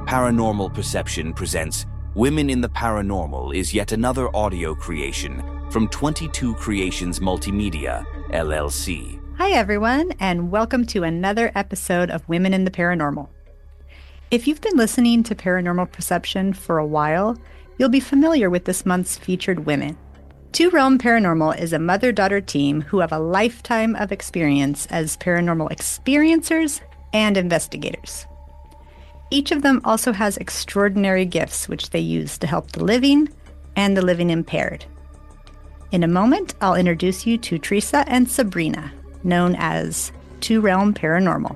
Paranormal Perception presents Women in the Paranormal is yet another audio creation from 22 Creations Multimedia, LLC. Hi, everyone, and welcome to another episode of Women in the Paranormal. If you've been listening to Paranormal Perception for a while, you'll be familiar with this month's featured women. Two Realm Paranormal is a mother-daughter team who have a lifetime of experience as paranormal experiencers and investigators. Each of them also has extraordinary gifts which they use to help the living and the living impaired. In a moment, I'll introduce you to Teresa and Sabrina, known as Two Realm Paranormal.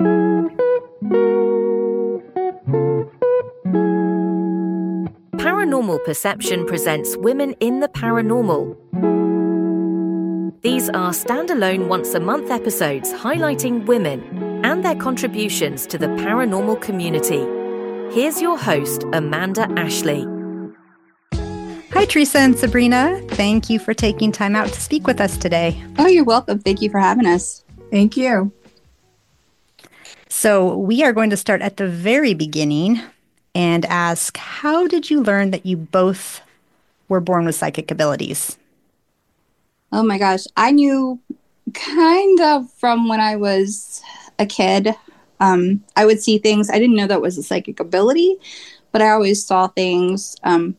Paranormal Perception presents Women in the Paranormal. These are standalone once-a-month episodes highlighting women and their contributions to the paranormal community. Here's your host, Amanda Ashley. Hi, Teresa and Sabrina. Thank you for taking time out to speak with us today. Oh, you're welcome. Thank you for having us. Thank you. So we are going to start at the very beginning and ask, how did you learn that you both were born with psychic abilities? Oh my gosh. I knew kind of from when I was a kid. I would see things. I didn't know that was a psychic ability, but I always saw things. Mom,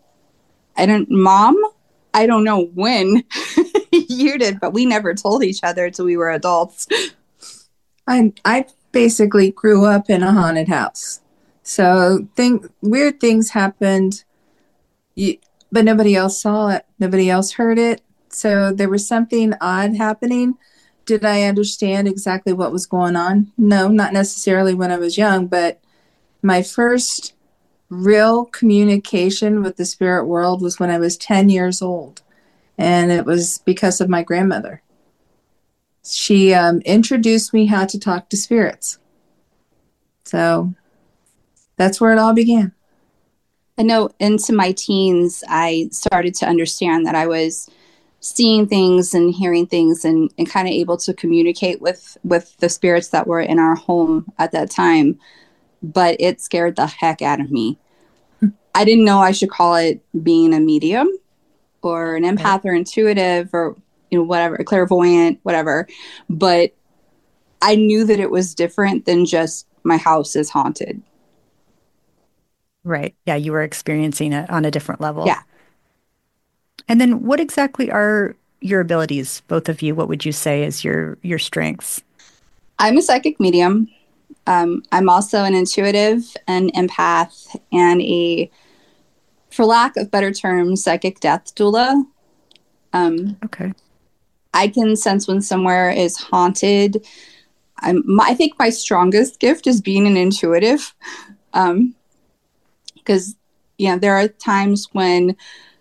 I don't know when you did, but we never told each other until we were adults. I basically grew up in a haunted house. So weird things happened, but nobody else saw it. Nobody else heard it. So there was something odd happening. Did I understand exactly what was going on? No, not necessarily when I was young, but my first real communication with the spirit world was when I was 10 years old. And it was because of my grandmother. She introduced me how to talk to spirits. So that's where it all began. I know into my teens, I started to understand that I was seeing things and hearing things and kind of able to communicate with the spirits that were in our home at that time. But it scared the heck out of me. I didn't know I should call it being a medium or an empath or intuitive or, whatever, a clairvoyant, whatever. But I knew that it was different than just my house is haunted. Right. Yeah, you were experiencing it on a different level. Yeah. And then what exactly are your abilities, both of you? What would you say is your strengths? I'm a psychic medium. I'm also an intuitive, an empath, and for lack of better terms, psychic death doula. Okay. I can sense when somewhere is haunted. I think my strongest gift is being an intuitive. Because, there are times when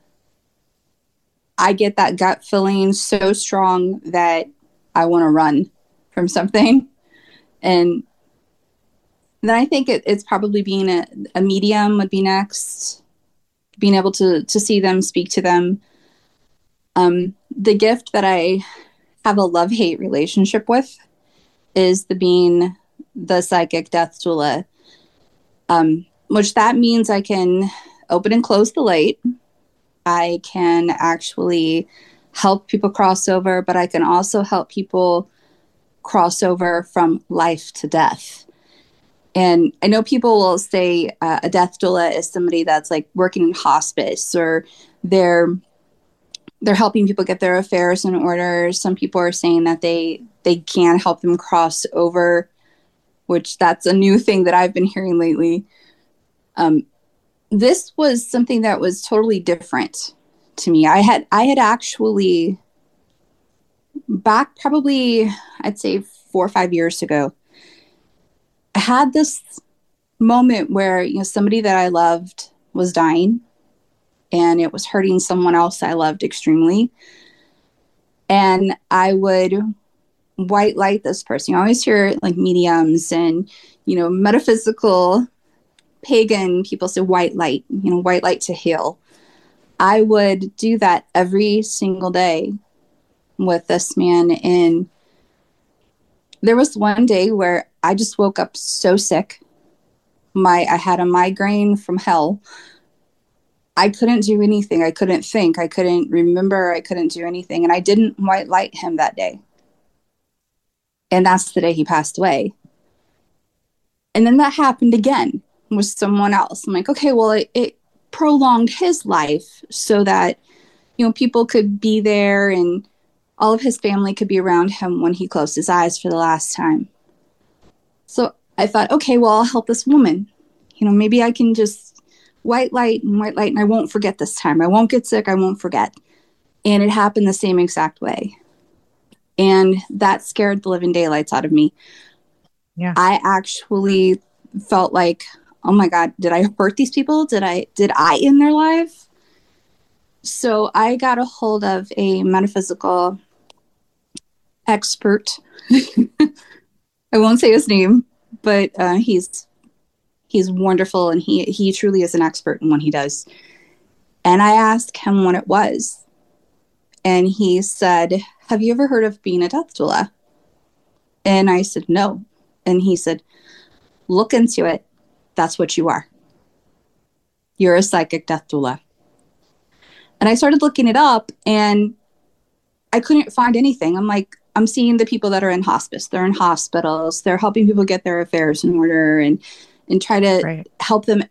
I get that gut feeling so strong that I want to run from something. And then I think it's probably being a medium would be next. Being able to see them, speak to them. The gift that I have a love-hate relationship with is being the psychic death doula. Which that means I can open and close the light. I can actually help people cross over, but I can also help people cross over from life to death. And I know people will say a death doula is somebody that's like working in hospice or they're helping people get their affairs in order. Some people are saying that they can help them cross over, which that's a new thing that I've been hearing lately. This was something that was totally different to me. I had actually back probably, I'd say 4 or 5 years ago, I had this moment where, somebody that I loved was dying and it was hurting someone else I loved extremely. And I would white light this person. You always hear like mediums and, metaphysical pagan people say white light to heal. I would do that every single day with this man. And there was one day where I just woke up so sick. I had a migraine from hell. I couldn't do anything. I couldn't think. I couldn't remember. I couldn't do anything. And I didn't white light him that day. And that's the day he passed away. And then that happened again with someone else. I'm like, okay, well, it prolonged his life so that, people could be there and all of his family could be around him when he closed his eyes for the last time. So I thought, okay, well, I'll help this woman. Maybe I can just white light, and I won't forget this time. I won't get sick. I won't forget. And it happened the same exact way. And that scared the living daylights out of me. Yeah. I actually felt like, oh my God, did I hurt these people? Did I end their life? So I got a hold of a metaphysical expert. I won't say his name, but he's wonderful, and he truly is an expert in what he does. And I asked him what it was. And he said, have you ever heard of being a death doula? And I said, no. And he said, look into it. That's what you are. You're a psychic death doula. And I started looking it up, and I couldn't find anything. I'm like, I'm seeing the people that are in hospice. They're in hospitals. They're helping people get their affairs in order and try to help them,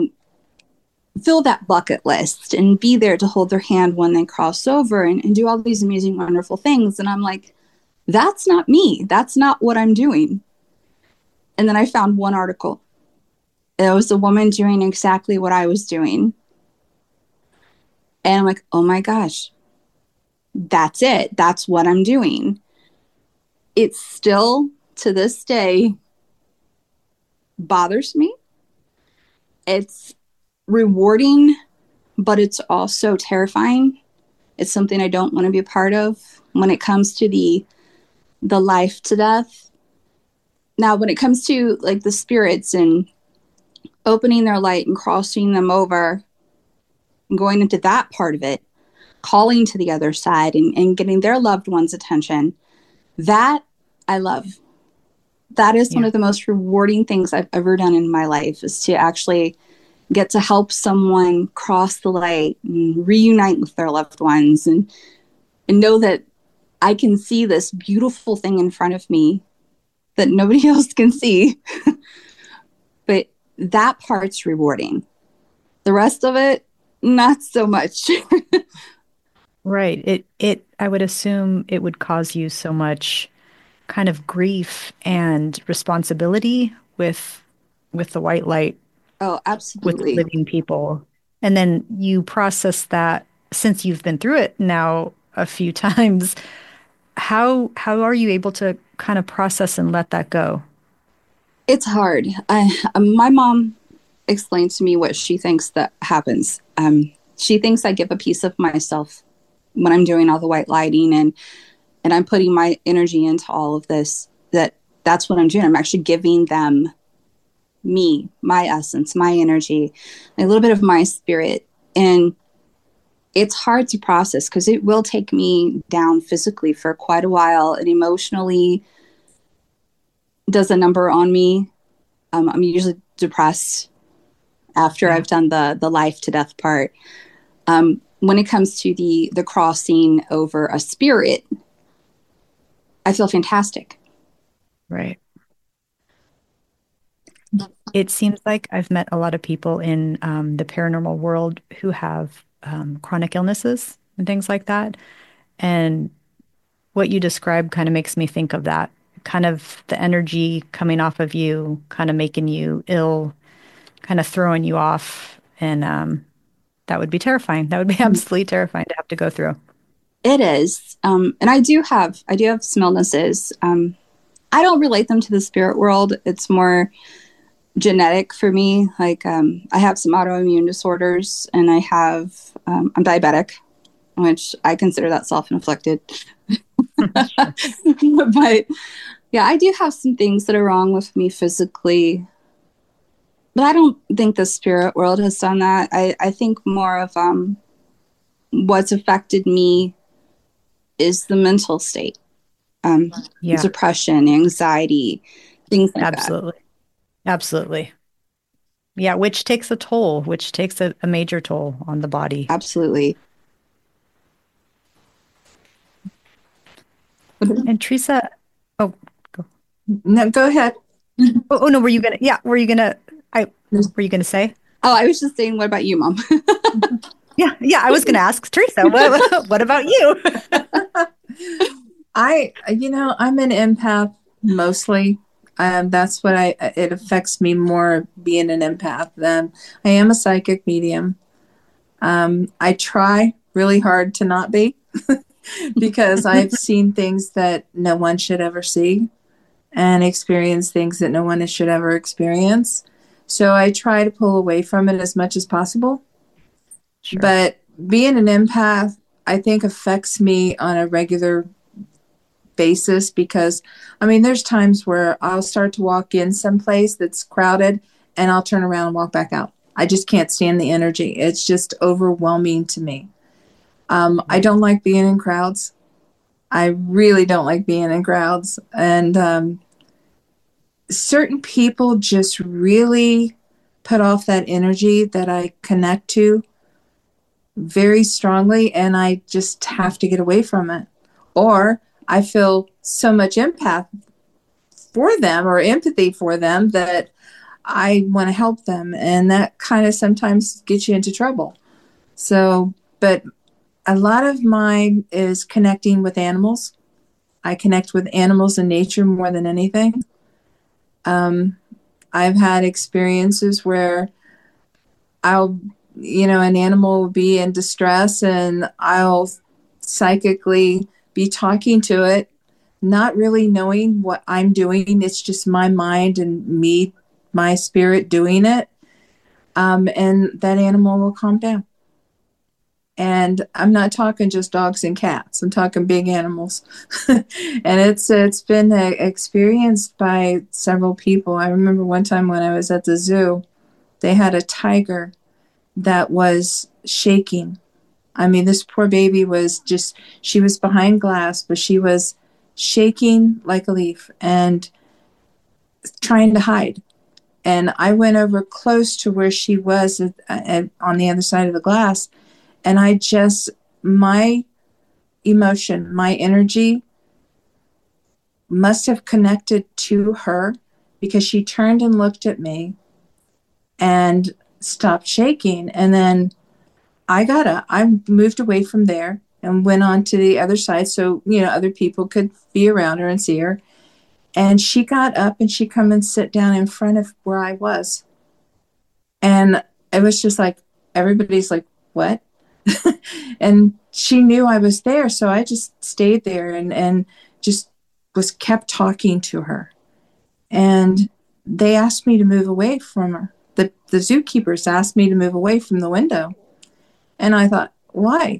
fill that bucket list and be there to hold their hand when they cross over and do all these amazing, wonderful things. And I'm like, that's not me. That's not what I'm doing. And then I found one article. It was a woman doing exactly what I was doing. And I'm like, oh my gosh, that's it. That's what I'm doing. It still, to this day, bothers me. It's rewarding, but it's also terrifying. It's something I don't want to be a part of when it comes to the life to death. Now, when it comes to like the spirits and opening their light and crossing them over and going into that part of it, calling to the other side and getting their loved ones' attention, that I love. That is one of the most rewarding things I've ever done in my life, is to actually get to help someone cross the light and reunite with their loved ones and know that I can see this beautiful thing in front of me that nobody else can see. But that part's rewarding. The rest of it, not so much. Right. I would assume it would cause you so much kind of grief and responsibility with the white light. Oh, absolutely. With living people. And then you process that, since you've been through it now a few times. How are you able to kind of process and let that go? It's hard. My mom explained to me what she thinks that happens. She thinks I give a piece of myself when I'm doing all the white lighting and I'm putting my energy into all of this, that's what I'm doing. I'm actually giving them me, my essence, my energy, a little bit of my spirit. And it's hard to process because it will take me down physically for quite a while, and emotionally does a number on me. I'm usually depressed after I've done the life to death part. When it comes to the crossing over a spirit, I feel fantastic. Right. It seems like I've met a lot of people in the paranormal world who have chronic illnesses and things like that. And what you describe kind of makes me think of that, kind of the energy coming off of you, kind of making you ill, kind of throwing you off. And that would be terrifying. That would be absolutely terrifying to have to go through. It is. And I do have some illnesses. I don't relate them to the spirit world. It's more genetic for me. Like, I have some autoimmune disorders, and I'm diabetic, which I consider that self-inflicted. But yeah, I do have some things that are wrong with me physically, but I don't think the spirit world has done that. I think more of what's affected me is the mental state, depression, anxiety, things like that. Absolutely. Yeah, which takes a toll, which takes a major toll on the body. Absolutely. And Teresa, oh, go. No, go ahead. No, were you gonna, yeah, were you gonna say? Oh, I was just saying, what about you, Mom? Yeah, I was gonna ask Teresa, what about you? I'm an empath mostly. That's what it affects me more being an empath than I am a psychic medium. I try really hard to not be because I've seen things that no one should ever see and experience things that no one should ever experience. So I try to pull away from it as much as possible. Sure. But being an empath, I think, affects me on a regular basis because, there's times where I'll start to walk in someplace that's crowded and I'll turn around and walk back out. I just can't stand the energy. It's just overwhelming to me. I don't like being in crowds. I really don't like being in crowds. And certain people just really put off that energy that I connect to very strongly, and I just have to get away from it. Or I feel so much empath for them or empathy for them that I want to help them. And that kind of sometimes gets you into trouble. So, but a lot of mine is connecting with animals. I connect with animals and nature more than anything. I've had experiences where an animal will be in distress and I'll psychically be talking to it, not really knowing what I'm doing. It's just my mind and me, my spirit doing it. And that animal will calm down. And I'm not talking just dogs and cats. I'm talking big animals. And it's been experienced by several people. I remember one time when I was at the zoo, they had a tiger that was shaking. This poor baby she was behind glass, but she was shaking like a leaf and trying to hide. And I went over close to where she was on the other side of the glass. And my emotion, my energy must have connected to her because she turned and looked at me and stopped shaking. And then I got up, I moved away from there and went on to the other side so, other people could be around her and see her. And she got up and she come and sit down in front of where I was. And it was just like, everybody's like, what? And she knew I was there. So I just stayed there and just kept talking to her. And they asked me to move away from her. The zookeepers asked me to move away from the window. And I thought, why?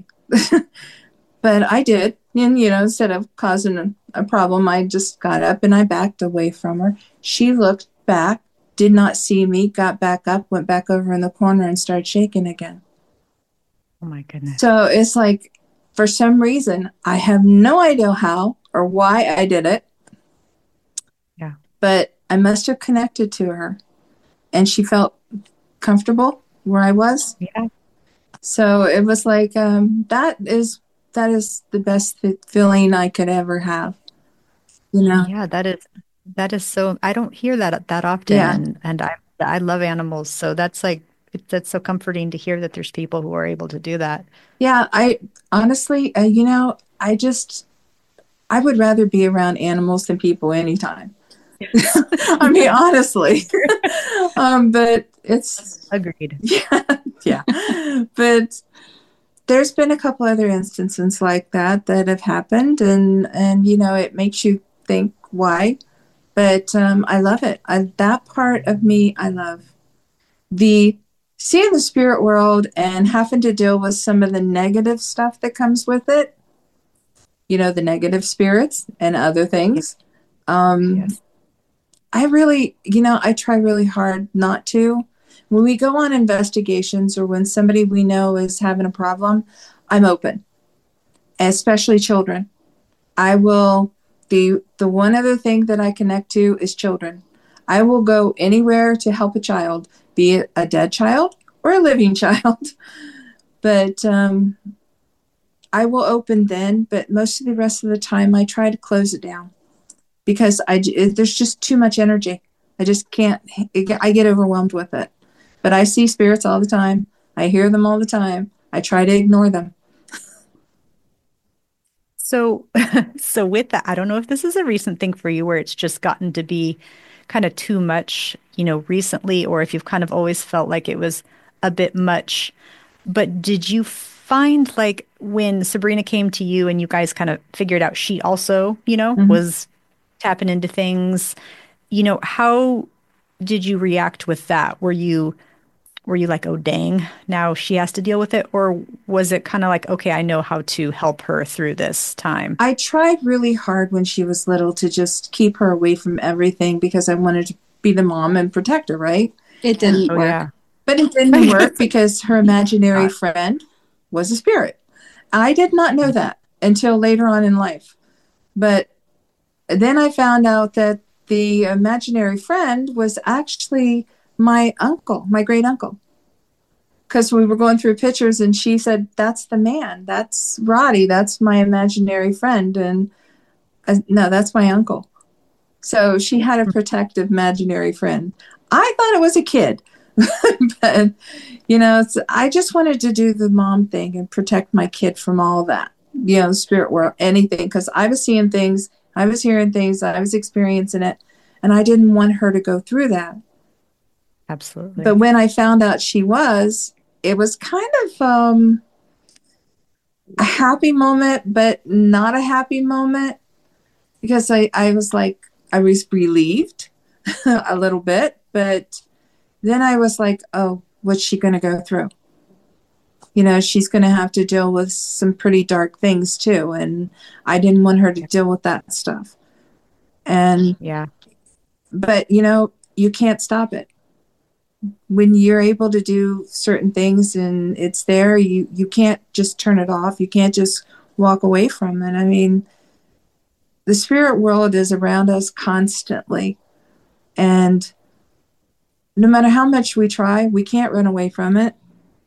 But I did. And, instead of causing a problem, I just got up and I backed away from her. She looked back, did not see me, got back up, went back over in the corner and started shaking again. Oh my goodness. So it's like, for some reason, I have no idea how or why I did it. Yeah. But I must have connected to her and she felt comfortable where I was. Yeah. So it was like, that is the best feeling I could ever have. Yeah, that is so, I don't hear that often. Yeah. And I love animals. So that's that's so comforting to hear that there's people who are able to do that. Yeah, I honestly, I would rather be around animals than people anytime. Honestly. But it's agreed. Yeah. But there's been a couple other instances like that have happened, and it makes you think why. But I love it. That part of me, I love. Seeing the spirit world and having to deal with some of the negative stuff that comes with it, the negative spirits and other things. Yes. I really, I try really hard not to. When we go on investigations or when somebody we know is having a problem, I'm open, especially children. I will, the one other thing that I connect to is children. I will go anywhere to help a child, be it a dead child or a living child. But I will open then, but most of the rest of the time I try to close it down because there's just too much energy. I just can't, I get overwhelmed with it. But I see spirits all the time. I hear them all the time. I try to ignore them. So, so with that, I don't know if this is a recent thing for you where it's just gotten to be kind of too much, recently, or if you've kind of always felt like it was a bit much. But did you find like when Sabrina came to you and you guys kind of figured out she also, was tapping into things, how did you react with that? Were you like, oh, dang, now she has to deal with it? Or was it kind of like, okay, I know how to help her through this time? I tried really hard when she was little to just keep her away from everything because I wanted to be the mom and protect her, right? It didn't work. Yeah. But it didn't work because her imaginary friend was a spirit. I did not know that until later on in life. But then I found out that the imaginary friend was actually my uncle, my great uncle. Because we were going through pictures and she said, that's the man. That's Roddy. That's my imaginary friend. And no, that's my uncle. So she had a protective imaginary friend. I thought it was a kid. But, I just wanted to do the mom thing and protect my kid from all that, the spirit world, anything. Because I was seeing things, I was hearing things, I was experiencing it. And I didn't want her to go through that. Absolutely. But when I found out she was, it was kind of a happy moment, but not a happy moment. Because I was like, I was relieved a little bit. But then I was like, oh, what's she going to go through? She's going to have to deal with some pretty dark things too. And I didn't want her to deal with that stuff. And yeah, but you can't stop it. When you're able to do certain things and it's there, you can't just turn it off. You can't just walk away from it. I mean, the spirit world is around us constantly. And no matter how much we try, we can't run away from it.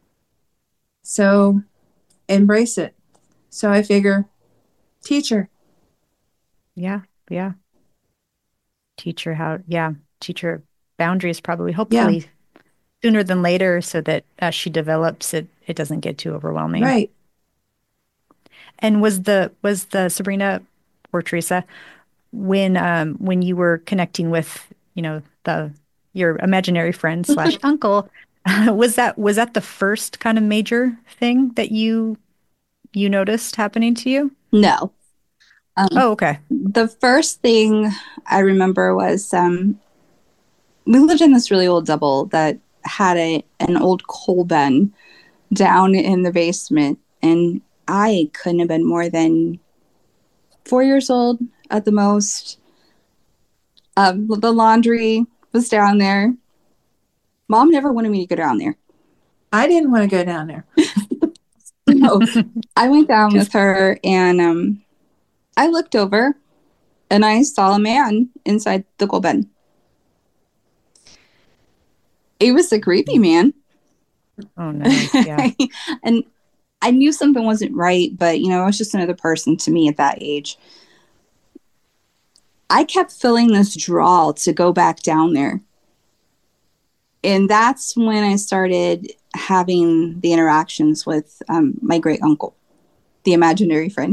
So embrace it. So I figure, teach her. Yeah. Yeah. Teach her boundaries probably, hopefully sooner than later so that as she develops, it doesn't get too overwhelming. Right. And was the Sabrina or Teresa, when you were connecting with, your imaginary friend / uncle, was that the first kind of major thing that you noticed happening to you? No. Oh, okay. The first thing I remember was we lived in this really old double that had an old coal bin down in the basement, and I couldn't have been more than 4 years old at the most. The laundry was down there. Mom never wanted me to go down there. I didn't want to go down there. No, I went down with her, and I looked over, and I saw a man inside the coal bin. It was a creepy man. Oh, no. Yeah. And I knew something wasn't right, but, I was just another person to me at that age. I kept feeling this draw to go back down there. And that's when I started having the interactions with my great uncle, the imaginary friend.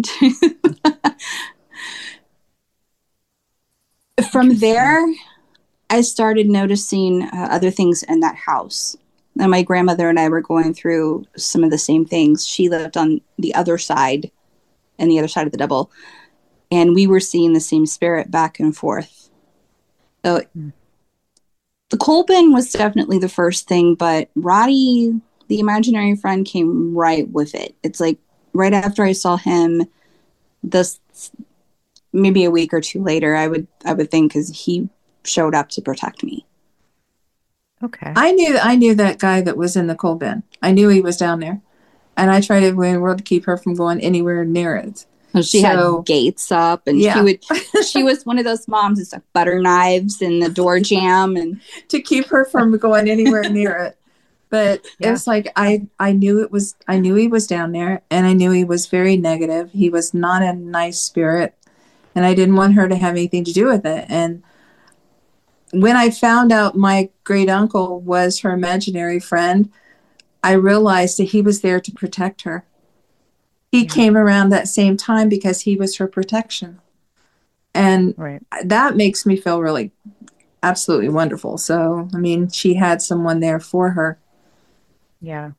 From there, I started noticing other things in that house. And my grandmother and I were going through some of the same things. She lived on the other side of the double. And we were seeing the same spirit back and forth. So the coal bin was definitely the first thing, but Roddy, the imaginary friend, came right with it. It's like right after I saw him, this maybe a week or two later, I would think, because he showed up to protect me. Okay. I knew that guy that was in the coal bin. I knew he was down there, and I tried every way in the world to keep her from going anywhere near it. She had gates up, and she was one of those moms who stuck butter knives in the door jamb and to keep her from going anywhere near it. But it was like, I knew he was down there, and I knew he was very negative. He was not a nice spirit, and I didn't want her to have anything to do with it. And when I found out my great uncle was her imaginary friend, I realized that he was there to protect her. He came around that same time because he was her protection. And that makes me feel really absolutely wonderful. So, I mean, she had someone there for her. Yeah.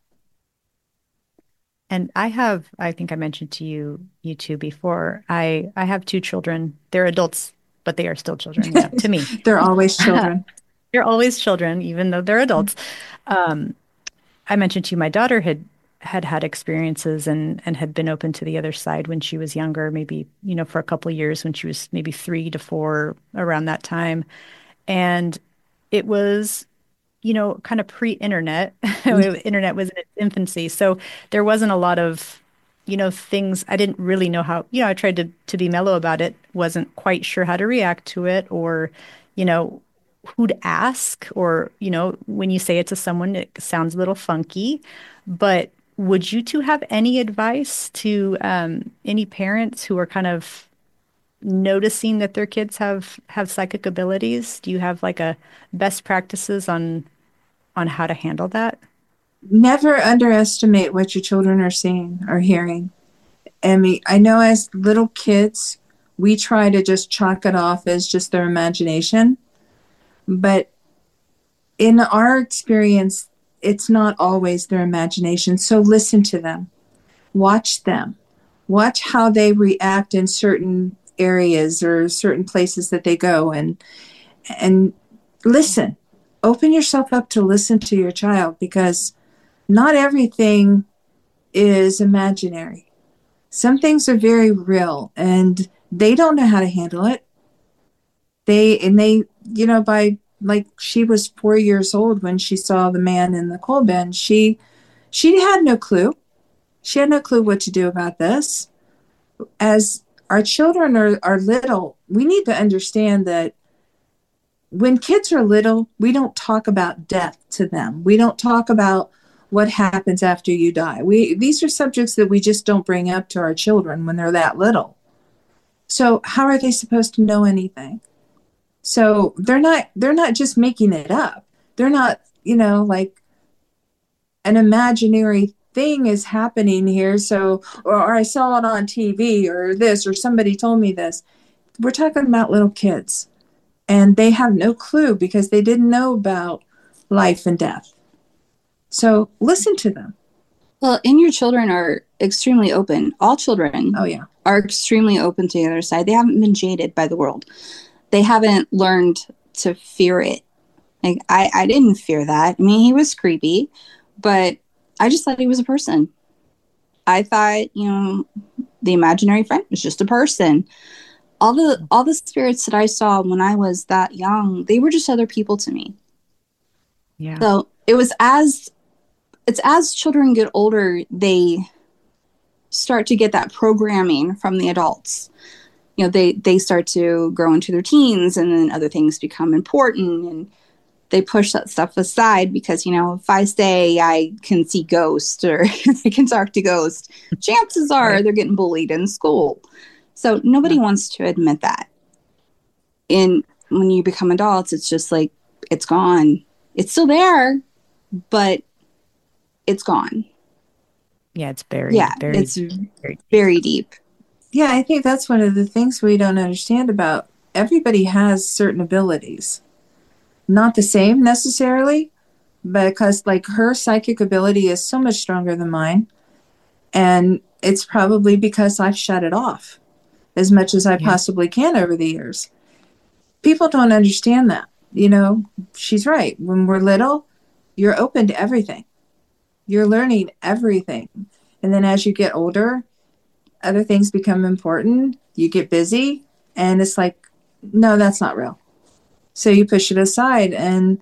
And I think I mentioned to you two before, I have 2 children. They're adults, but they are still children, to me. They're always children. They're always children, even though they're adults. I mentioned to you, my daughter had experiences and had been open to the other side when she was younger, maybe, for a couple of years when she was maybe 3 to 4, around that time. And it was, kind of pre-internet. Internet was in its infancy. So there wasn't a lot of, things I didn't really know how, I tried to be mellow about it, wasn't quite sure how to react to it, or, who'd ask, or, when you say it to someone, it sounds a little funky. But would you two have any advice to any parents who are kind of noticing that their kids have psychic abilities? Do you have like a best practices on how to handle that? Never underestimate what your children are seeing or hearing. I mean, I know as little kids, we try to just chalk it off as just their imagination. But in our experience, it's not always their imagination. So listen to them. Watch them. Watch how they react in certain areas or certain places that they go, and listen. Open yourself up to listen to your child, because not everything is imaginary. Some things are very real, and they don't know how to handle it. They, by, like, she was 4 years old when she saw the man in the coal bin. She had no clue. She had no clue what to do about this. As our children are little, we need to understand that when kids are little, we don't talk about death to them. We don't talk about what happens after you die. These are subjects that we just don't bring up to our children when they're that little. So how are they supposed to know anything? So they're not just making it up. They're not, like an imaginary thing is happening here. So, or I saw it on TV or this, or somebody told me this. We're talking about little kids, and they have no clue because they didn't know about life and death. So listen to them. Well, and your children are extremely open. All children are extremely open to the other side. They haven't been jaded by the world. They haven't learned to fear it. Like, I didn't fear that. I mean, he was creepy, but I just thought he was a person. I thought, the imaginary friend was just a person. All the spirits that I saw when I was that young, they were just other people to me. Yeah. So it's as children get older, they start to get that programming from the adults. They start to grow into their teens, and then other things become important, and they push that stuff aside because, if I say I can see ghosts or I can talk to ghosts, chances are they're getting bullied in school. So nobody wants to admit that. And when you become adults, it's just like, it's gone. It's still there, but it's gone. Yeah, it's buried. Yeah, it's very deep. Yeah, I think that's one of the things we don't understand about. Everybody has certain abilities. Not the same necessarily, because like her psychic ability is so much stronger than mine. And it's probably because I've shut it off as much as I possibly can over the years. People don't understand that. She's right. When we're little, you're open to everything. You're learning everything. And then as you get older, other things become important. You get busy, and it's like, no, that's not real. So you push it aside, and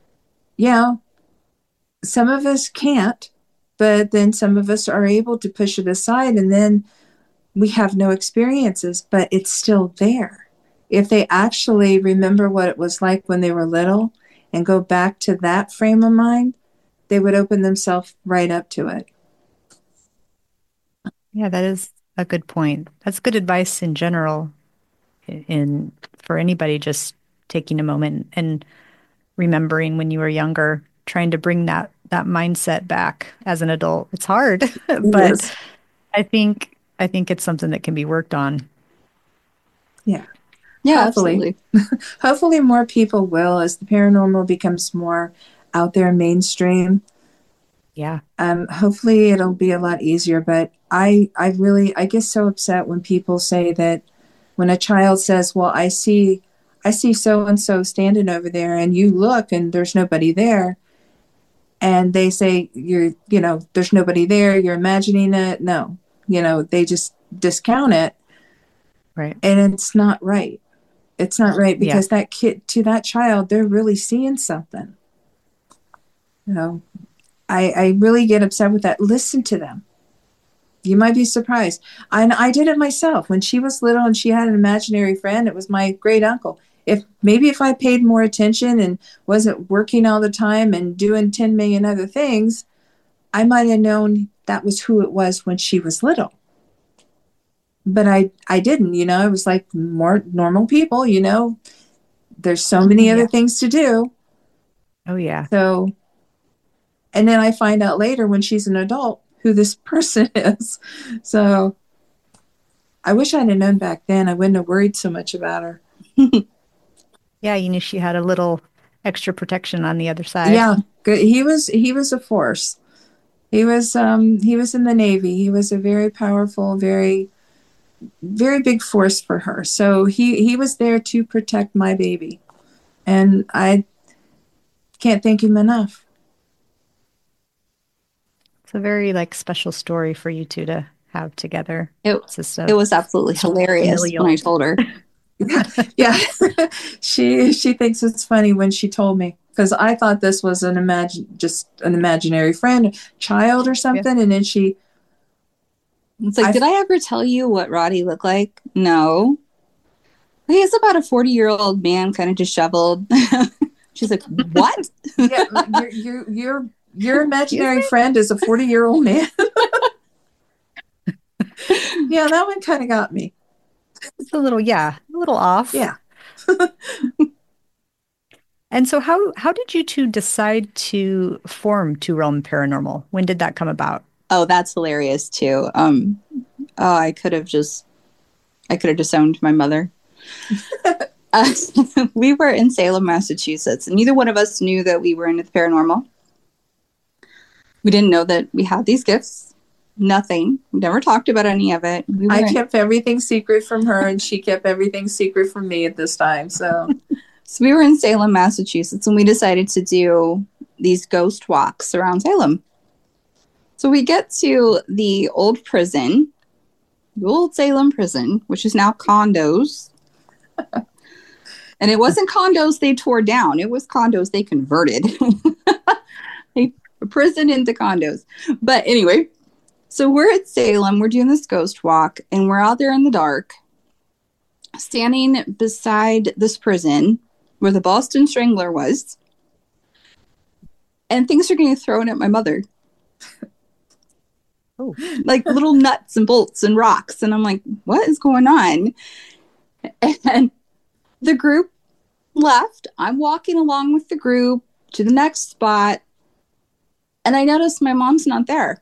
some of us can't, but then some of us are able to push it aside. And then we have no experiences, but it's still there. If they actually remember what it was like when they were little and go back to that frame of mind, they would open themselves right up to it. Yeah, that is a good point. That's good advice in general, in for anybody just taking a moment and remembering when you were younger, trying to bring that mindset back as an adult. It's hard, but Yes. I think it's something that can be worked on. Yeah. Yeah, Hopefully. absolutely. Hopefully more people will, as the paranormal becomes more out there mainstream. Yeah. Hopefully it'll be a lot easier, but I get so upset when people say that, when a child says, well, I see so and so standing over there, and you look and there's nobody there, and they say there's nobody there, you're imagining it. No, they just discount it. Right. And it's not right. It's not right, because Yeah. that kid, to that child, they're really seeing something. I really get upset with that. Listen to them. You might be surprised. And I did it myself. When she was little and she had an imaginary friend, it was my great uncle. If I paid more attention and wasn't working all the time and doing 10 million other things, I might have known that was who it was when she was little. But I didn't, it was like more normal people, there's so many other things to do. Oh, yeah. So, and then I find out later when she's an adult who this person is. So I wish I'd have known back then. I wouldn't have worried so much about her. Yeah, you knew she had a little extra protection on the other side. Yeah, good. He was a force. He was in the Navy. He was a very powerful, very, very big force for her. So he was there to protect my baby. And I can't thank him enough. It's a very special story for you two to have together. It was absolutely hilarious familial. when I told her. Yeah. She thinks it's funny when she told me, because I thought this was just an imaginary friend, child or something. Yeah. And then it's like, did I ever tell you what Roddy looked like? No. He's about a 40-year-old man, kind of disheveled. She's like, what? Yeah, your imaginary friend is a 40-year-old man. Yeah, that one kind of got me. It's a little off. Yeah. And so how did you two decide to form Two Realm Paranormal? When did that come about? Oh, that's hilarious too. I could have disowned my mother. We were in Salem, Massachusetts, and neither one of us knew that we were into the paranormal. We didn't know that we had these gifts. Nothing. We never talked about any of it. I kept everything secret from her, and she kept everything secret from me at this time. So we were in Salem, Massachusetts, and we decided to do these ghost walks around Salem. So we get to the old prison, the old Salem prison, which is now condos. And it wasn't condos they tore down. It was condos they converted. They prison into condos. But anyway, so we're at Salem. We're doing this ghost walk, and we're out there in the dark, standing beside this prison where the Boston Strangler was. And things are getting thrown at my mother. Oh. Like little nuts and bolts and rocks. And I'm like, what is going on? And the group left. I'm walking along with the group to the next spot. And I noticed my mom's not there.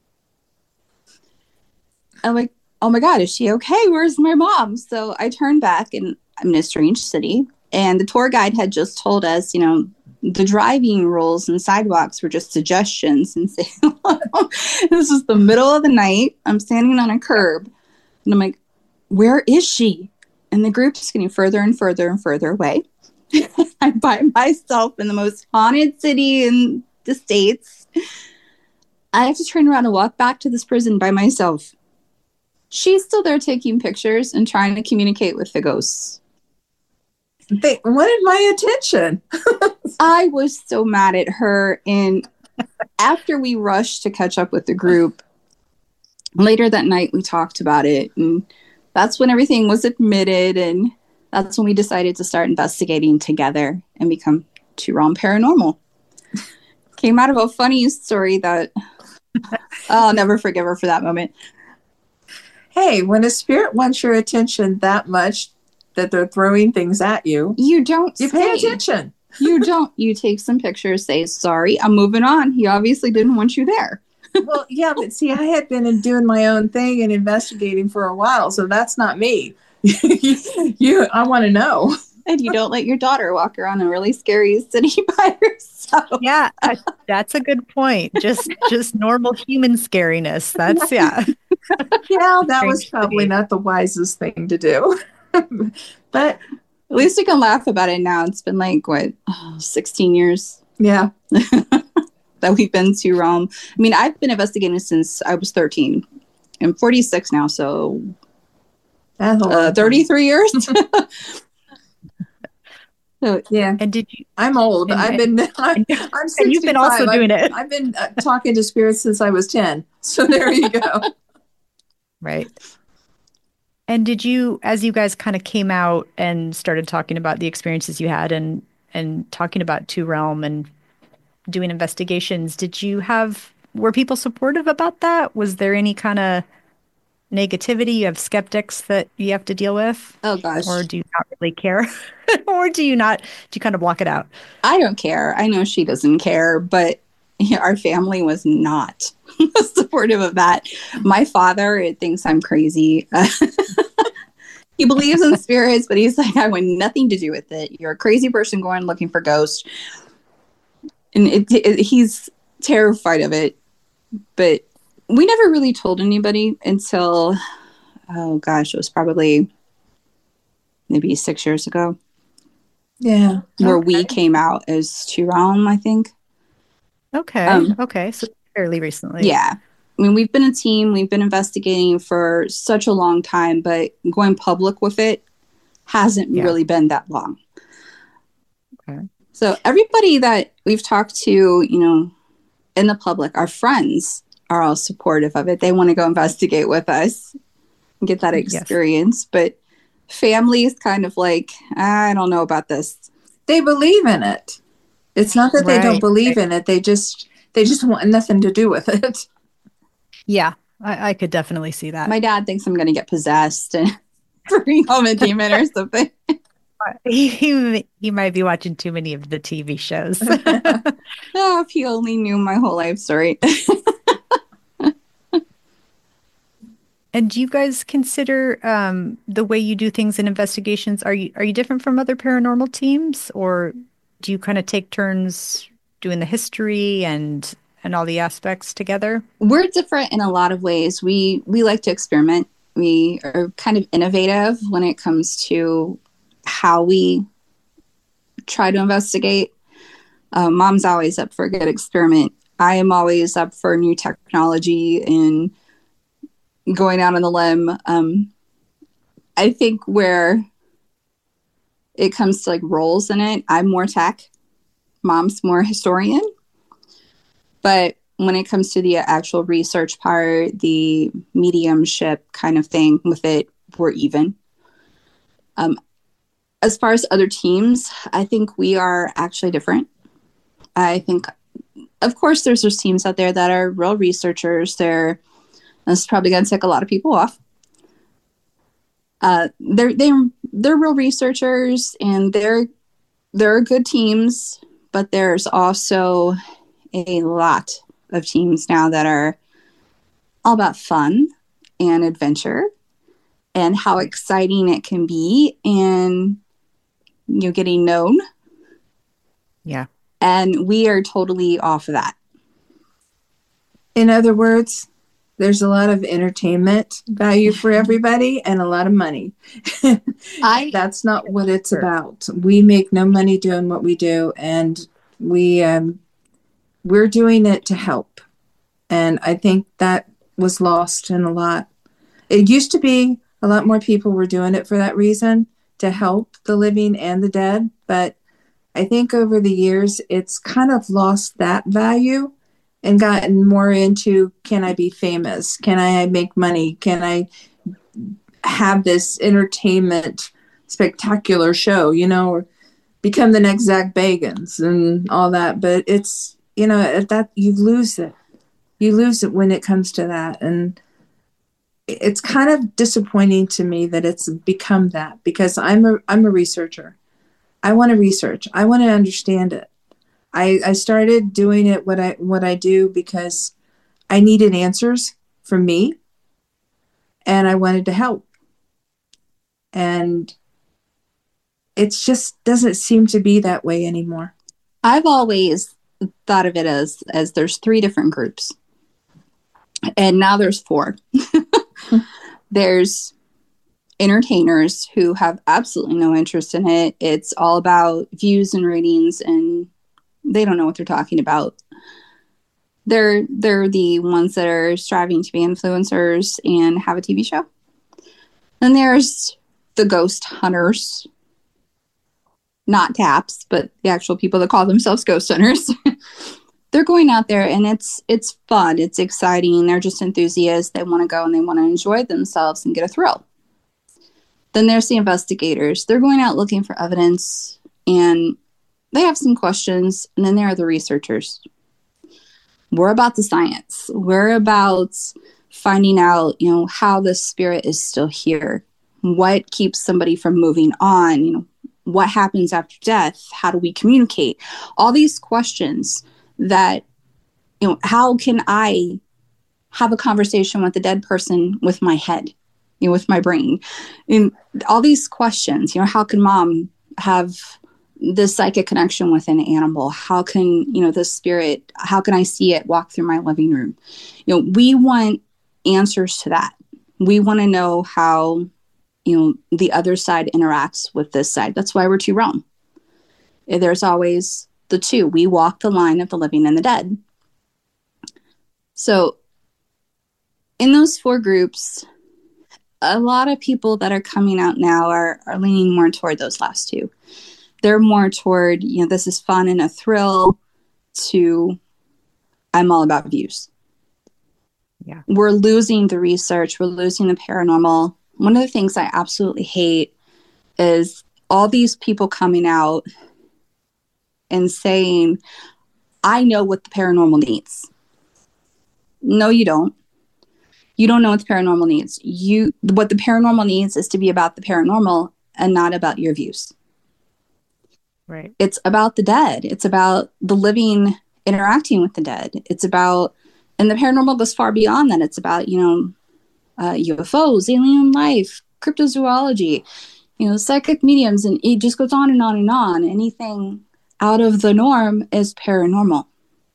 I'm like, oh my God, is she okay? Where's my mom? So I turned back, and I'm in a strange city. And the tour guide had just told us, the driving rules and sidewalks were just suggestions. And this is the middle of the night. I'm standing on a curb, and I'm like, where is she? And the group's getting further and further and further away. I'm by myself in the most haunted city in the States. I have to turn around and walk back to this prison by myself. She's still there taking pictures and trying to communicate with the ghosts. They wanted my attention. I was so mad at her. And after we rushed to catch up with the group, later that night, we talked about it, and that's when everything was admitted, and that's when we decided to start investigating together and become Two Realm Paranormal. Came out of a funny story that I'll never forgive her for that moment. Hey, when a spirit wants your attention that much that they're throwing things at you, you pay attention. You don't. You take some pictures, say, sorry, I'm moving on. He obviously didn't want you there. Well, yeah, but see, I had been doing my own thing and investigating for a while, so that's not me. I want to know. And you don't let your daughter walk around a really scary city by herself. Yeah, that's a good point. Just normal human scariness. That's, yeah. Yeah, that was probably not the wisest thing to do. But at least we can laugh about it now. It's been like, 16 years? Yeah. That we've been to Realm. I mean, I've been investigating since I was 13. I'm 46 now, so 33 years. So, yeah. And did you? I'm old. I'm 65. And you've been also doing it. I've been talking to spirits since I was 10. So there you go. Right. And did you, as you guys kind of came out and started talking about the experiences you had and talking about Two Realm and doing investigations, were people supportive about that? Was there any kind of negativity? You have skeptics that you have to deal with? Oh gosh. Or do you not really care? Or do you kind of block it out? I don't care. I know she doesn't care, but our family was not supportive of that. My father thinks I'm crazy. He believes in spirits, but he's like, I want nothing to do with it. You're a crazy person going looking for ghosts. And he's terrified of it. But we never really told anybody until, it was probably maybe 6 years ago. Yeah. Where we came out as Two Realm, I think. Okay. Okay. So fairly recently. Yeah. I mean, we've been a team. We've been investigating for such a long time, but going public with it hasn't really been that long. Okay. So everybody that we've talked to, in the public, our friends are all supportive of it. They want to go investigate with us and get that experience. Yes. But family is kind of like, I don't know about this. They believe in it. It's not that they don't believe in it. They just want nothing to do with it. Yeah, I could definitely see that. My dad thinks I'm going to get possessed and bring home a demon or something. He might be watching too many of the TV shows. Oh, if he only knew my whole life story. And do you guys consider the way you do things in investigations? Are you different from other paranormal teams, or do you kind of take turns doing the history and all the aspects together? We're different in a lot of ways. We like to experiment. We are kind of innovative when it comes to how we try to investigate. Mom's always up for a good experiment. I am always up for new technology and going out on the limb. I think where it comes to like roles in it, I'm more tech. Mom's more historian. But when it comes to the actual research part, the mediumship kind of thing with it, we're even. As far as other teams, I think we are actually different. I think, of course, there's those teams out there that are real researchers. That's probably going to tick a lot of people off. They're real researchers, and they're good teams, but there's also a lot of teams now that are all about fun and adventure and how exciting it can be, and getting known. Yeah. And we are totally off of that. In other words, there's a lot of entertainment value for everybody and a lot of money. That's not what it's about. We make no money doing what we do, and we're doing it to help. And I think that was lost in a lot. It used to be a lot more people were doing it for that reason, to help the living and the dead. But I think over the years, it's kind of lost that value. and gotten more into, can I be famous? Can I make money? Can I have this entertainment spectacular show, or become the next Zach Bagans and all that? But it's, at that, you lose it. You lose it when it comes to that. And it's kind of disappointing to me that it's become that, because I'm a researcher. I want to research. I want to understand it. I started doing it what I do because I needed answers for me, and I wanted to help. And it just doesn't seem to be that way anymore. I've always thought of it as there's 3 different groups, and now there's 4. There's entertainers who have absolutely no interest in it. It's all about views and ratings, and they don't know what they're talking about. They're the ones that are striving to be influencers and have a TV show. Then there's the ghost hunters, not taps, but the actual people that call themselves ghost hunters. They're going out there, and it's fun. It's exciting. They're just enthusiasts. They want to go and they want to enjoy themselves and get a thrill. Then there's the investigators. They're going out looking for evidence, and they have some questions. And then there are the researchers. We're about the science. We're about finding out, how the spirit is still here. What keeps somebody from moving on? What happens after death? How do we communicate? All these questions that, how can I have a conversation with a dead person with my head, with my brain? And all these questions, how can mom have this psychic connection with an animal? How can, the spirit, how can I see it walk through my living room? We want answers to that. We want to know how, the other side interacts with this side. That's why we're 2 realm. There's always the 2. We walk the line of the living and the dead. So in those 4 groups, a lot of people that are coming out now are leaning more toward those last 2. They're more toward, this is fun and a thrill, to I'm all about views. Yeah. We're losing the research. We're losing the paranormal. One of the things I absolutely hate is all these people coming out and saying, I know what the paranormal needs. No, you don't. You don't know what the paranormal needs. What the paranormal needs is to be about the paranormal and not about your views. Right. It's about the dead. It's about the living interacting with the dead. It's about, and the paranormal goes far beyond that. It's about, UFOs, alien life, cryptozoology, psychic mediums, and it just goes on and on and on. Anything out of the norm is paranormal.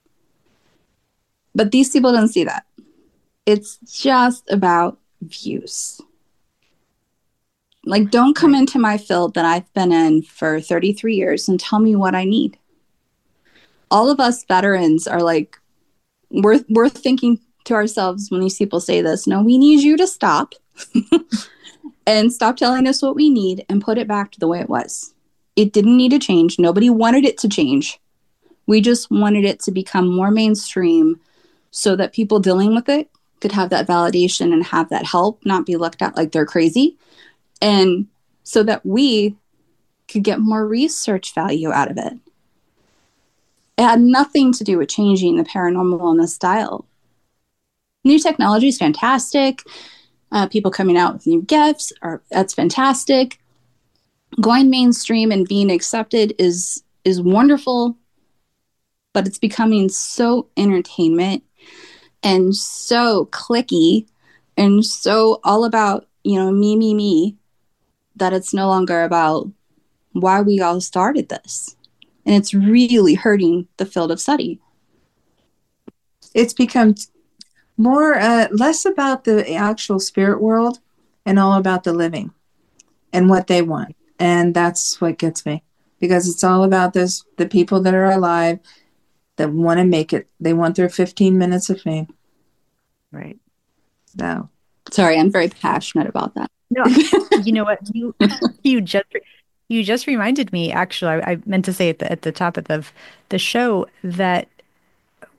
But these people don't see that. It's just about views. Like, don't come into my field that I've been in for 33 years and tell me what I need. All of us veterans are like, we're thinking to ourselves when these people say this, no, we need you to stop and stop telling us what we need and put it back to the way it was. It didn't need to change. Nobody wanted it to change. We just wanted it to become more mainstream so that people dealing with it could have that validation and have that help, not be looked at like they're crazy. And so that we could get more research value out of it. It had nothing to do with changing the paranormal and the style. New technology is fantastic. People coming out with new gifts, that's fantastic. Going mainstream and being accepted is wonderful, but it's becoming so entertainment and so clicky and so all about, me, that it's no longer about why we all started this. And it's really hurting the field of study. It's become more, less about the actual spirit world and all about the living and what they want. And that's what gets me, because it's all about the people that are alive that want to make it. They want their 15 minutes of fame. Right. So, sorry, I'm very passionate about that. No, you know what? You just reminded me. Actually, I meant to say at the top of the show that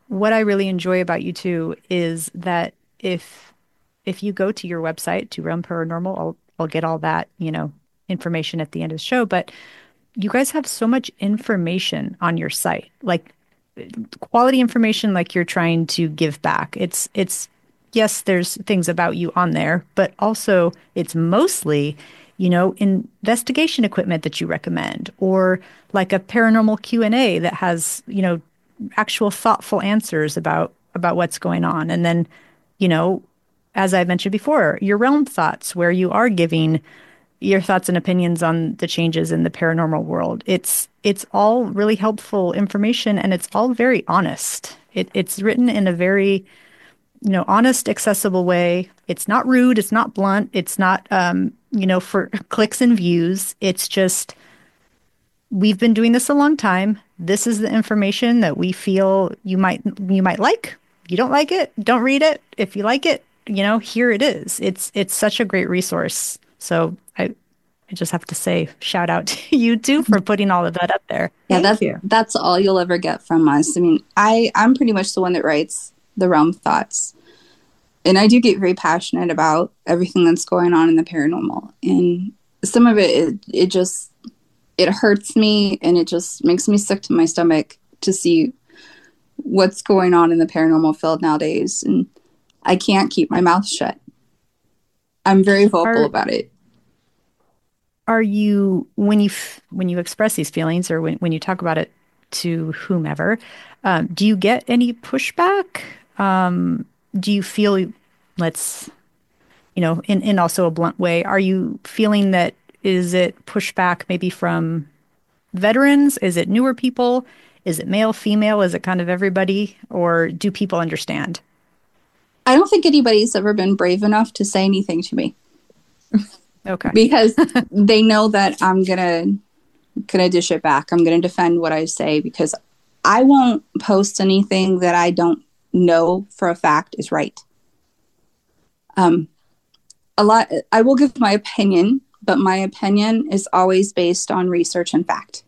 what I really enjoy about you two is that if you go to your website, to Realm Paranormal, I'll get all that, information at the end of the show, but you guys have so much information on your site, like quality information, like you're trying to give back. It's yes, there's things about you on there, but also it's mostly, investigation equipment that you recommend, or like a paranormal Q&A that has, actual thoughtful answers about what's going on. And then, as I mentioned before, your realm thoughts, where you are giving your thoughts and opinions on the changes in the paranormal world. It's all really helpful information, and it's all very honest. It's written in a very, honest, accessible way. It's not rude. It's not blunt. It's not, for clicks and views. It's just, we've been doing this a long time. This is the information that we feel you might like. You don't like it, don't read it. If you like it, here it is. It's such a great resource. So I just have to say, shout out to you too for putting all of that up there. Yeah, that's all you'll ever get from us. I mean, I'm pretty much the one that writes the Realm Thoughts. And I do get very passionate about everything that's going on in the paranormal. And some of it hurts me, and it just makes me sick to my stomach to see what's going on in the paranormal field nowadays. And I can't keep my mouth shut. I'm very vocal about it. Are you, when you express these feelings, or when you talk about it to whomever, do you get any pushback? Do you feel, in also a blunt way, are you feeling that, is it pushback maybe from veterans? Is it newer people? Is it male, female? Is it kind of everybody? Or do people understand? I don't think anybody's ever been brave enough to say anything to me. Okay. Because they know that I'm gonna dish it back. I'm gonna defend what I say, because I won't post anything that I don't know for a fact is right. I will give my opinion, but my opinion is always based on research and fact.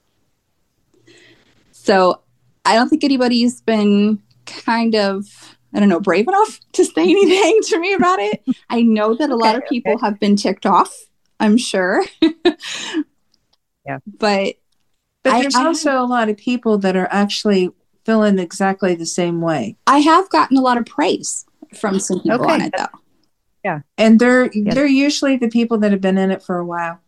So I don't think anybody's been brave enough to say anything to me about it. I know that a lot of people have been ticked off, I'm sure. Yeah. But there's also a lot of people that are actually feeling exactly the same way. I have gotten a lot of praise from some people on it, though. Yeah. And they're usually the people that have been in it for a while.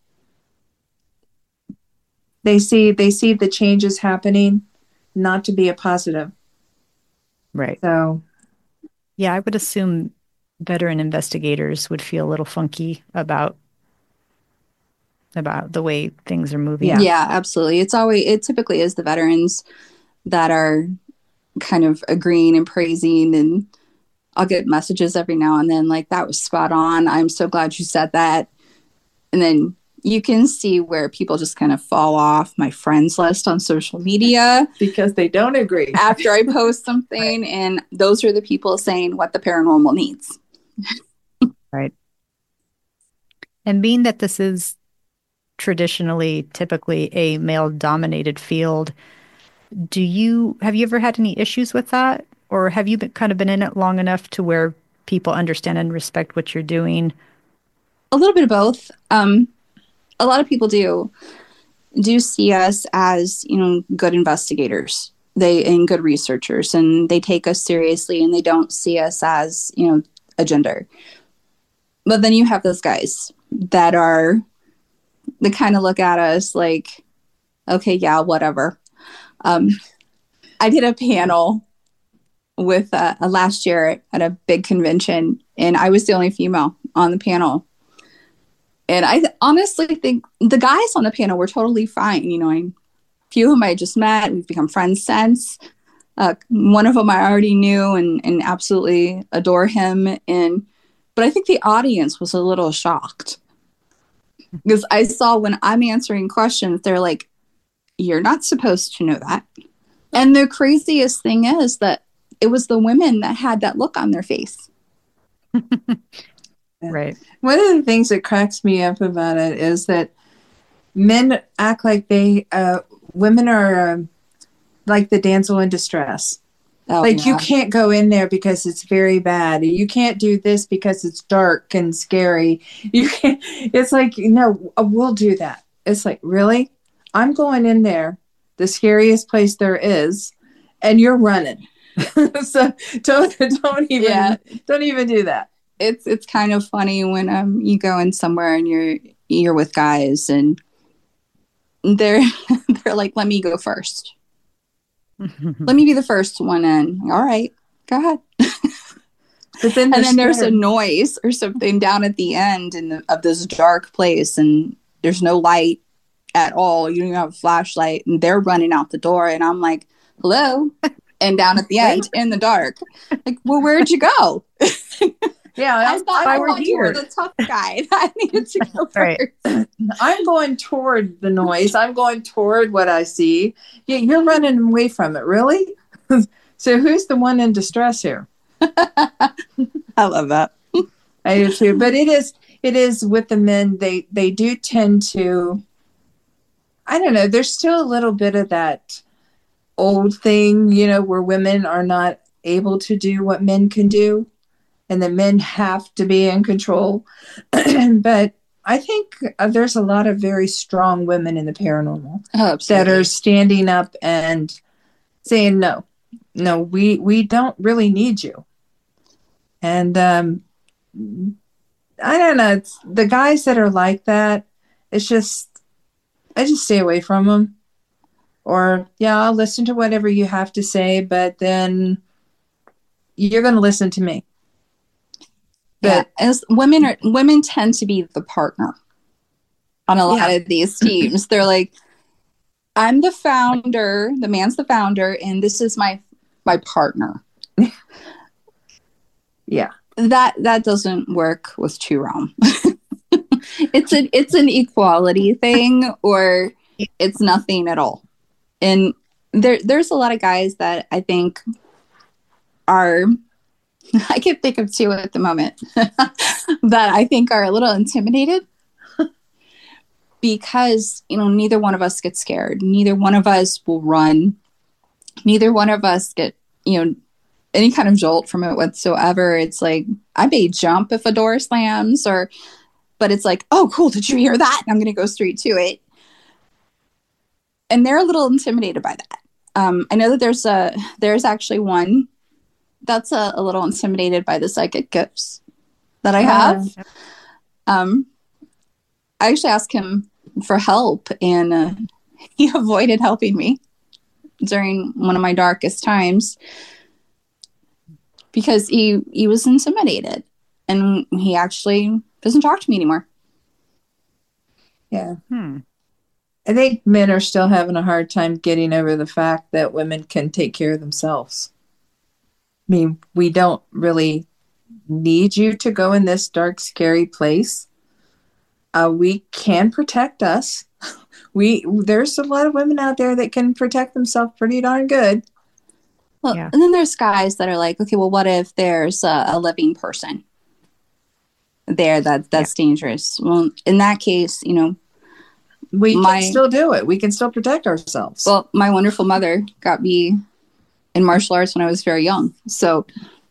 They see the changes happening not to be a positive. Right. So yeah, I would assume veteran investigators would feel a little funky about the way things are moving. Yeah, absolutely. It typically is the veterans that are kind of agreeing and praising, and I'll get messages every now and then like, that was spot on. I'm so glad you said that. And then you can see where people just kind of fall off my friends list on social media because they don't agree after I post something. Right. And those are the people saying what the paranormal needs. Right. And being that this is typically a male dominated field, have you ever had any issues with that? Or have you been in it long enough to where people understand and respect what you're doing? A little bit of both. A lot of people do see us as, good investigators, and good researchers, and they take us seriously, and they don't see us as, a gender. But then you have those guys that kind of look at us like, okay, yeah, whatever. I did a panel with last year at a big convention, and I was the only female on the panel. And I honestly think the guys on the panel were totally fine. A few of them I just met. We've become friends since. One of them I already knew and absolutely adore him. But I think the audience was a little shocked. Because I saw when I'm answering questions, they're like, you're not supposed to know that. And the craziest thing is that it was the women that had that look on their face. Right. One of the things that cracks me up about it is that men act like women are like the damsel in distress. Oh, Like, you yeah. can't go in there because it's very bad. You can't do this because it's dark and scary. You can't. It's like, no, we'll do that. It's like, really? I'm going in there, the scariest place there is, and you're running. So don't even do that. It's kind of funny when you go in somewhere and you're with guys and they're like, let me go first. Let me be the first one in. All right, go ahead. But then and then there's a noise or something down at the end of this dark place, and there's no light at all. You don't have a flashlight, and they're running out the door, and I'm like, hello. And down at the end in the dark, like, well, where'd you go? Yeah, I thought you were the tough guy. I needed to go Right. first. I'm going toward the noise. I'm going toward what I see. Yeah, you're running away from it, really? So who's the one in distress here? I love that. I do too. But it is with the men. They do tend to. I don't know. There's still a little bit of that old thing, where women are not able to do what men can do, and the men have to be in control. But I think there's a lot of very strong women in the paranormal that are standing up and saying, no, we don't really need you. And I don't know. It's the guys that are like that. I just stay away from them. Or, yeah, I'll listen to whatever you have to say, but then you're going to listen to me. But as women tend to be the partner on a lot of these teams. They're like, I'm the founder, the man's the founder, and this is my partner. Yeah. That doesn't work with True Realm. It's an equality thing, or it's nothing at all. And there's a lot of guys that I think are, I can't think of two at the moment, that I think are a little intimidated because, neither one of us gets scared. Neither one of us will run. Neither one of us get, any kind of jolt from it whatsoever. It's like, I may jump if a door slams, but it's like, oh, cool. Did you hear that? I'm going to go straight to it. And they're a little intimidated by that. I know that there's actually one that's a little intimidated by the psychic gifts that I have. I actually asked him for help, and he avoided helping me during one of my darkest times because he was intimidated, and he actually doesn't talk to me anymore. Yeah. I think men are still having a hard time getting over the fact that women can take care of themselves. I mean, we don't really need you to go in this dark, scary place. We can protect us. There's a lot of women out there that can protect themselves pretty darn good. Well, and then there's guys that are like, okay, well, what if there's a living person there that's dangerous? Well, in that case, we can still do it. We can still protect ourselves. Well, my wonderful mother got me in martial arts when I was very young. So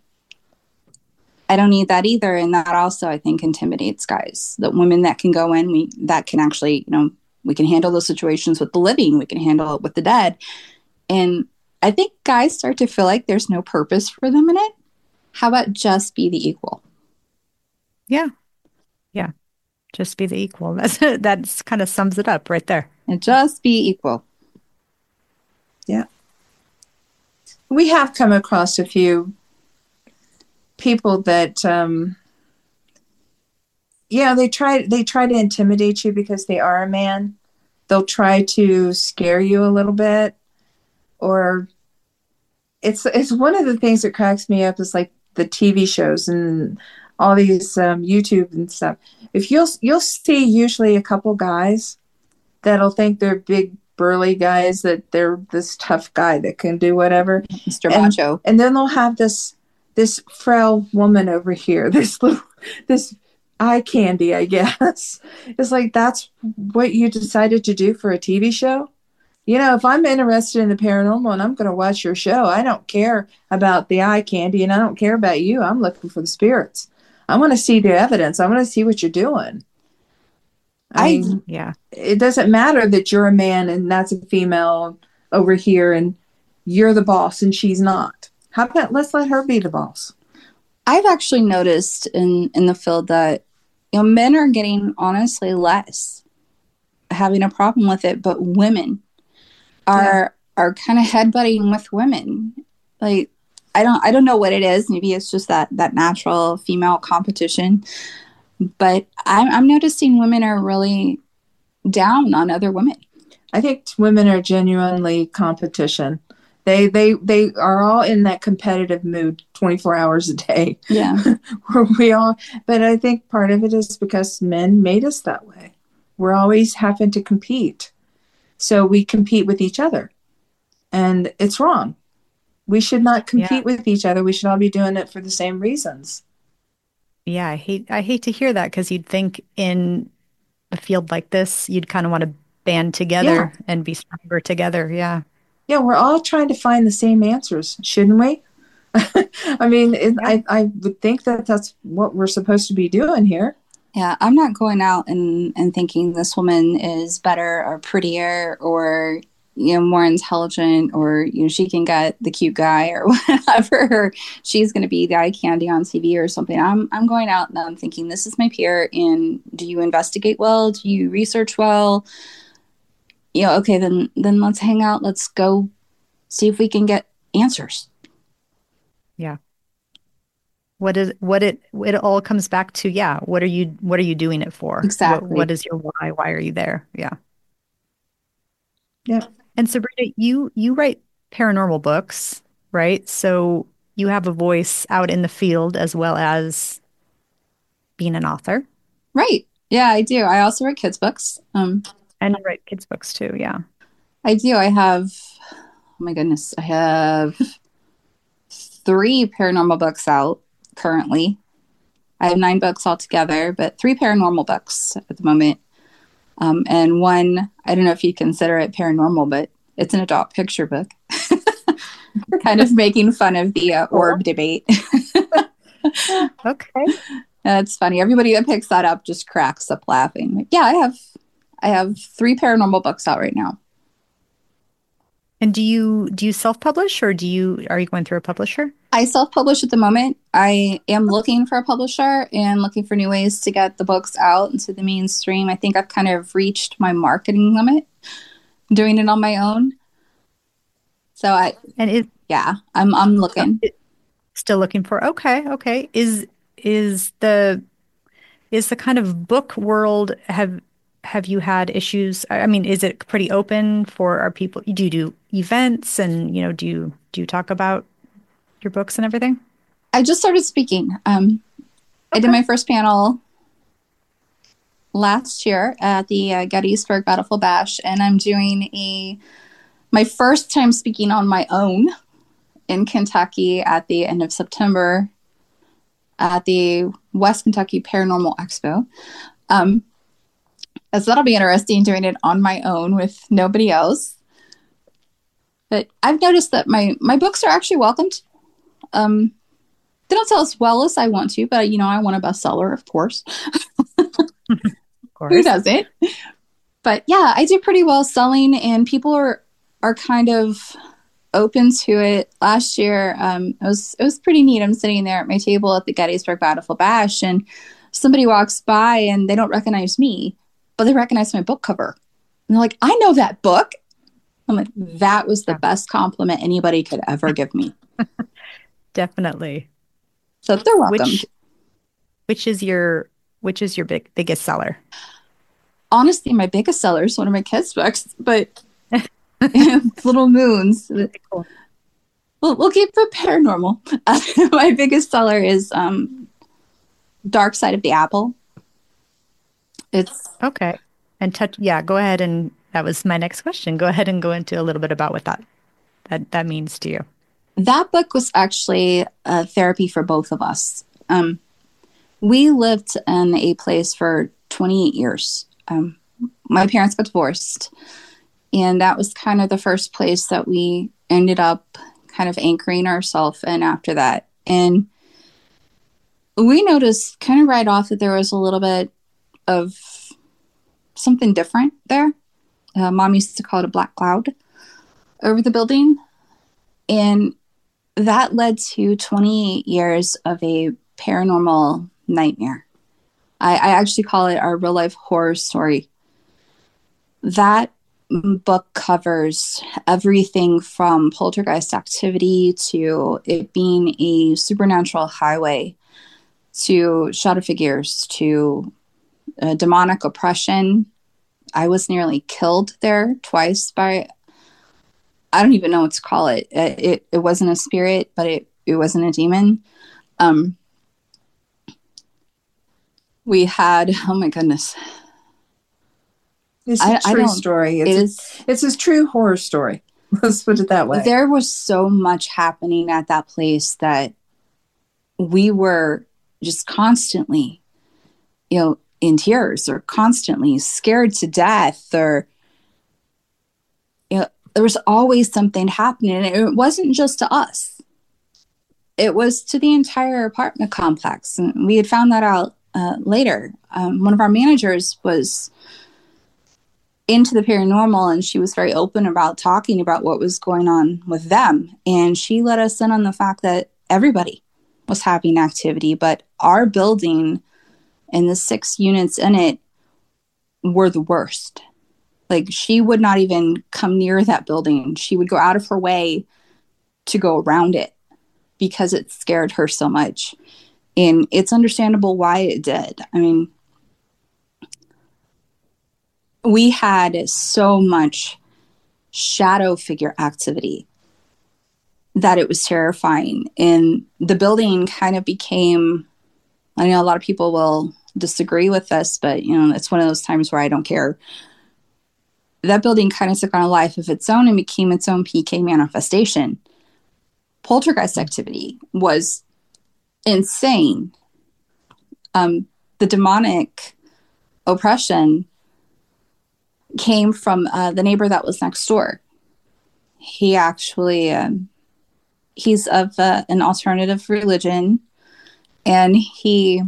I don't need that either. And that also, I think, intimidates guys. The women that can go in, that can actually, we can handle those situations with the living. We can handle it with the dead. And I think guys start to feel like there's no purpose for them in it. How about just be the equal? Yeah. Just be the equal. That's kind of sums it up right there. And just be equal. Yeah. We have come across a few people that, they try to intimidate you because they are a man. They'll try to scare you a little bit, or it's one of the things that cracks me up is like the TV shows and all these YouTube and stuff. If you'll see usually a couple guys that'll think they're big burly guys, that they're this tough guy that can do whatever, Mr. Macho, and then they'll have this frail woman over here, this eye candy, I guess. It's like, that's what you decided to do for a TV show. If I'm interested in the paranormal and I'm going to watch your show, I don't care about the eye candy and I don't care about you. I'm looking for the spirits. I want to see the evidence. I want to see what you're doing. Yeah. It doesn't matter that you're a man and that's a female over here and you're the boss and she's not. How about let's let her be the boss? I've actually noticed in the field that men are getting honestly less having a problem with it, but women are kind of headbutting with women. Like I don't know what it is. Maybe it's just that natural female competition. But I'm noticing women are really down on other women. I think women are genuinely competition. They are all in that competitive mood 24 hours a day. Yeah. But I think part of it is because men made us that way. We're always having to compete. So we compete with each other. And it's wrong. We should not compete with each other. We should all be doing it for the same reasons. Yeah, I hate to hear that, because you'd think in a field like this, you'd kind of want to band together and be stronger together. Yeah. Yeah, we're all trying to find the same answers, shouldn't we? I mean, I would think that that's what we're supposed to be doing here. Yeah, I'm not going out and thinking this woman is better or prettier or more intelligent, or she can get the cute guy or whatever, or she's going to be the eye candy on TV or something. I'm going out and I'm thinking, this is my peer, and do you investigate well? Do you research well? Okay, then let's hang out. Let's go see if we can get answers. Yeah. It all comes back to, what are you doing it for? Exactly. What is your why? Why are you there? Yeah. Yeah. And Sabrina, you write paranormal books, right? So you have a voice out in the field as well as being an author. Right. Yeah, I do. I also write kids' books. And you write kids' books too, yeah. I do. I have, oh my goodness, I have 3 paranormal books out currently. I have 9 books altogether, but 3 paranormal books at the moment. And one, I don't know if you'd consider it paranormal, but it's an adult picture book. Kind of making fun of the orb debate. Okay. It's funny. Everybody that picks that up just cracks up laughing. Like, yeah, I have 3 paranormal books out right now. And do you self-publish, or are you going through a publisher? I self-publish at the moment. I am looking for a publisher and looking for new ways to get the books out into the mainstream. I think I've kind of reached my marketing limit doing it on my own. So I'm looking. Still looking for. Okay. Is the kind of book world, have you had issues? I mean, is it pretty open for our people? Do you do events, and do you talk about your books and everything? I just started speaking. I did my first panel last year at the Gettysburg Battlefield Bash, and I'm doing my first time speaking on my own in Kentucky at the end of September at the West Kentucky Paranormal Expo. So that'll be interesting, doing it on my own with nobody else. But I've noticed that my books are actually welcomed. They don't sell as well as I want to, but I want a bestseller, of course. Of course. Who doesn't? But yeah, I do pretty well selling, and people are kind of open to it. Last year, it was pretty neat. I'm sitting there at my table at the Gettysburg Battlefield Bash, and somebody walks by and they don't recognize me, but they recognize my book cover. And they're like, I know that book. I'm like, that was the best compliment anybody could ever give me. Definitely. So they're welcome. Which is your biggest seller? Honestly, my biggest seller is one of my kids' books, but Little Moons. Cool. We'll keep it paranormal. My biggest seller is Dark Side of the Apple. It's okay. And go ahead, and that was my next question. Go ahead and go into a little bit about what that means to you. That book was actually therapy for both of us. We lived in a place for 28 years. My parents got divorced, And that was kind of the first place that we ended up kind of anchoring ourselves in after that. And we noticed kind of right off that there was a little bit of something different there. Mom used to call it a black cloud over the building. And that led to 28 years of a paranormal nightmare. I actually call it our real life horror story. That book covers everything from poltergeist activity to it being a supernatural highway to shadow figures to demonic oppression. I was nearly killed there twice by, I don't even know what to call it. It wasn't a spirit, but it wasn't a demon. We had, oh my goodness. It's a true story. It's a true horror story. Let's put it that way. There was so much happening at that place that we were just constantly, in tears or constantly scared to death, or, there was always something happening. And it wasn't just to us. It was to the entire apartment complex. And we had found that out later. One of our managers was into the paranormal, and she was very open about talking about what was going on with them. And she let us in on the fact that everybody was having activity, but our building and the 6 units in it were the worst. Like, she would not even come near that building. She would go out of her way to go around it because it scared her so much. And it's understandable why it did. I mean, we had so much shadow figure activity that it was terrifying. And the building kind of became, I know a lot of people will disagree with this, but it's one of those times where I don't care. That building kind of took on a life of its own and became its own PK manifestation. Poltergeist activity was insane. The demonic oppression came from the neighbor that was next door. He actually, he's of an alternative religion, and he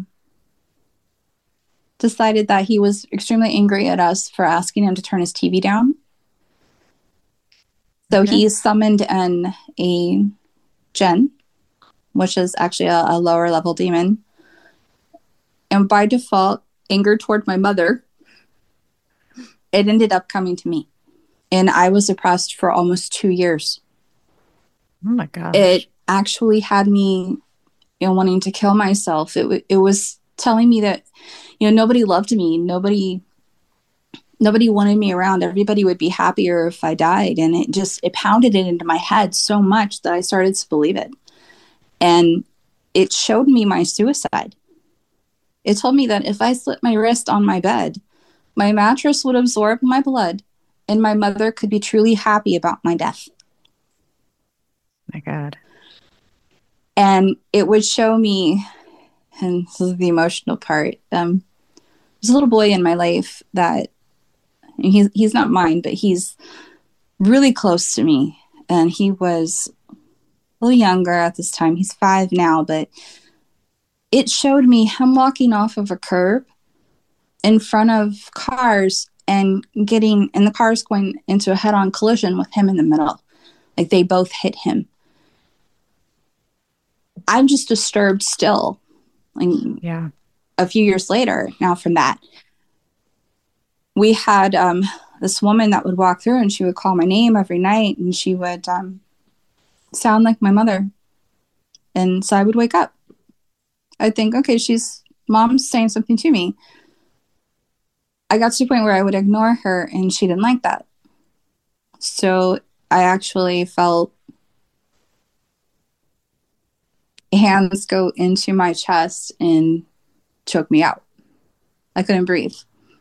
decided that he was extremely angry at us for asking him to turn his TV down. So he summoned in a Jinn, which is actually a lower level demon. And by default, anger toward my mother, it ended up coming to me. And I was oppressed for almost 2 years. Oh my gosh. It actually had me, wanting to kill myself. It was telling me that, nobody loved me. Nobody wanted me around. Everybody would be happier if I died. And it pounded it into my head so much that I started to believe it. And it showed me my suicide. It told me that if I slit my wrist on my bed, my mattress would absorb my blood and my mother could be truly happy about my death. My God. And it would show me, and this is the emotional part, there's a little boy in my life that, he's not mine, but he's really close to me. And he was a little younger at this time. He's 5 now, but it showed me him walking off of a curb in front of cars and the cars going into a head-on collision with him in the middle. Like, they both hit him. I'm just disturbed still. Yeah. A few years later now from that, we had this woman that would walk through, and she would call my name every night, and she would sound like my mother. And so I would wake up. I'd think, okay, mom's saying something to me. I got to the point where I would ignore her, and she didn't like that. So I actually felt hands go into my chest and choke me out. I couldn't breathe.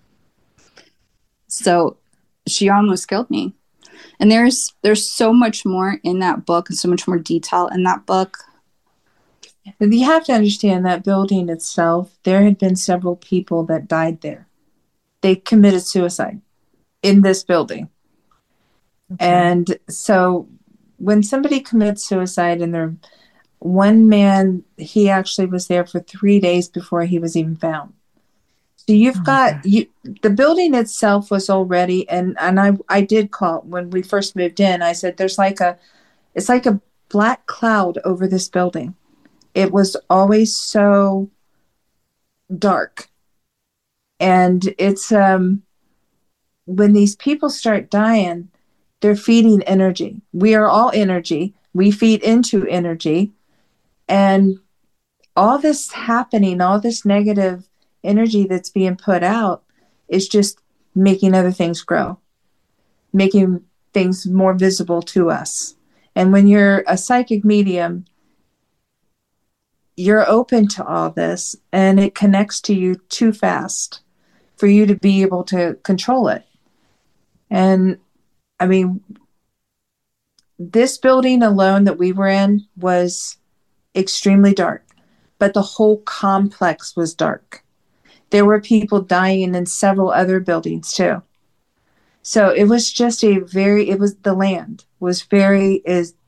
So she almost killed me. And there's so much more in that book and so much more detail in that book. You have to understand that building itself, there had been several people that died there. They committed suicide in this building. And so when somebody commits suicide, and they're one man, he actually was there for 3 days before he was even found. So you've got the building itself was already, and I did call when we first moved in. I said, it's like a black cloud over this building. It was always so dark. And it's when these people start dying, they're feeding energy. We are all energy. We feed into energy. And all this happening, all this negative energy that's being put out is just making other things grow, making things more visible to us. And when you're a psychic medium, you're open to all this, and it connects to you too fast for you to be able to control it. And I mean, this building alone that we were in was extremely dark, but the whole complex was dark. There were people dying in several other buildings too. So it was just the land was very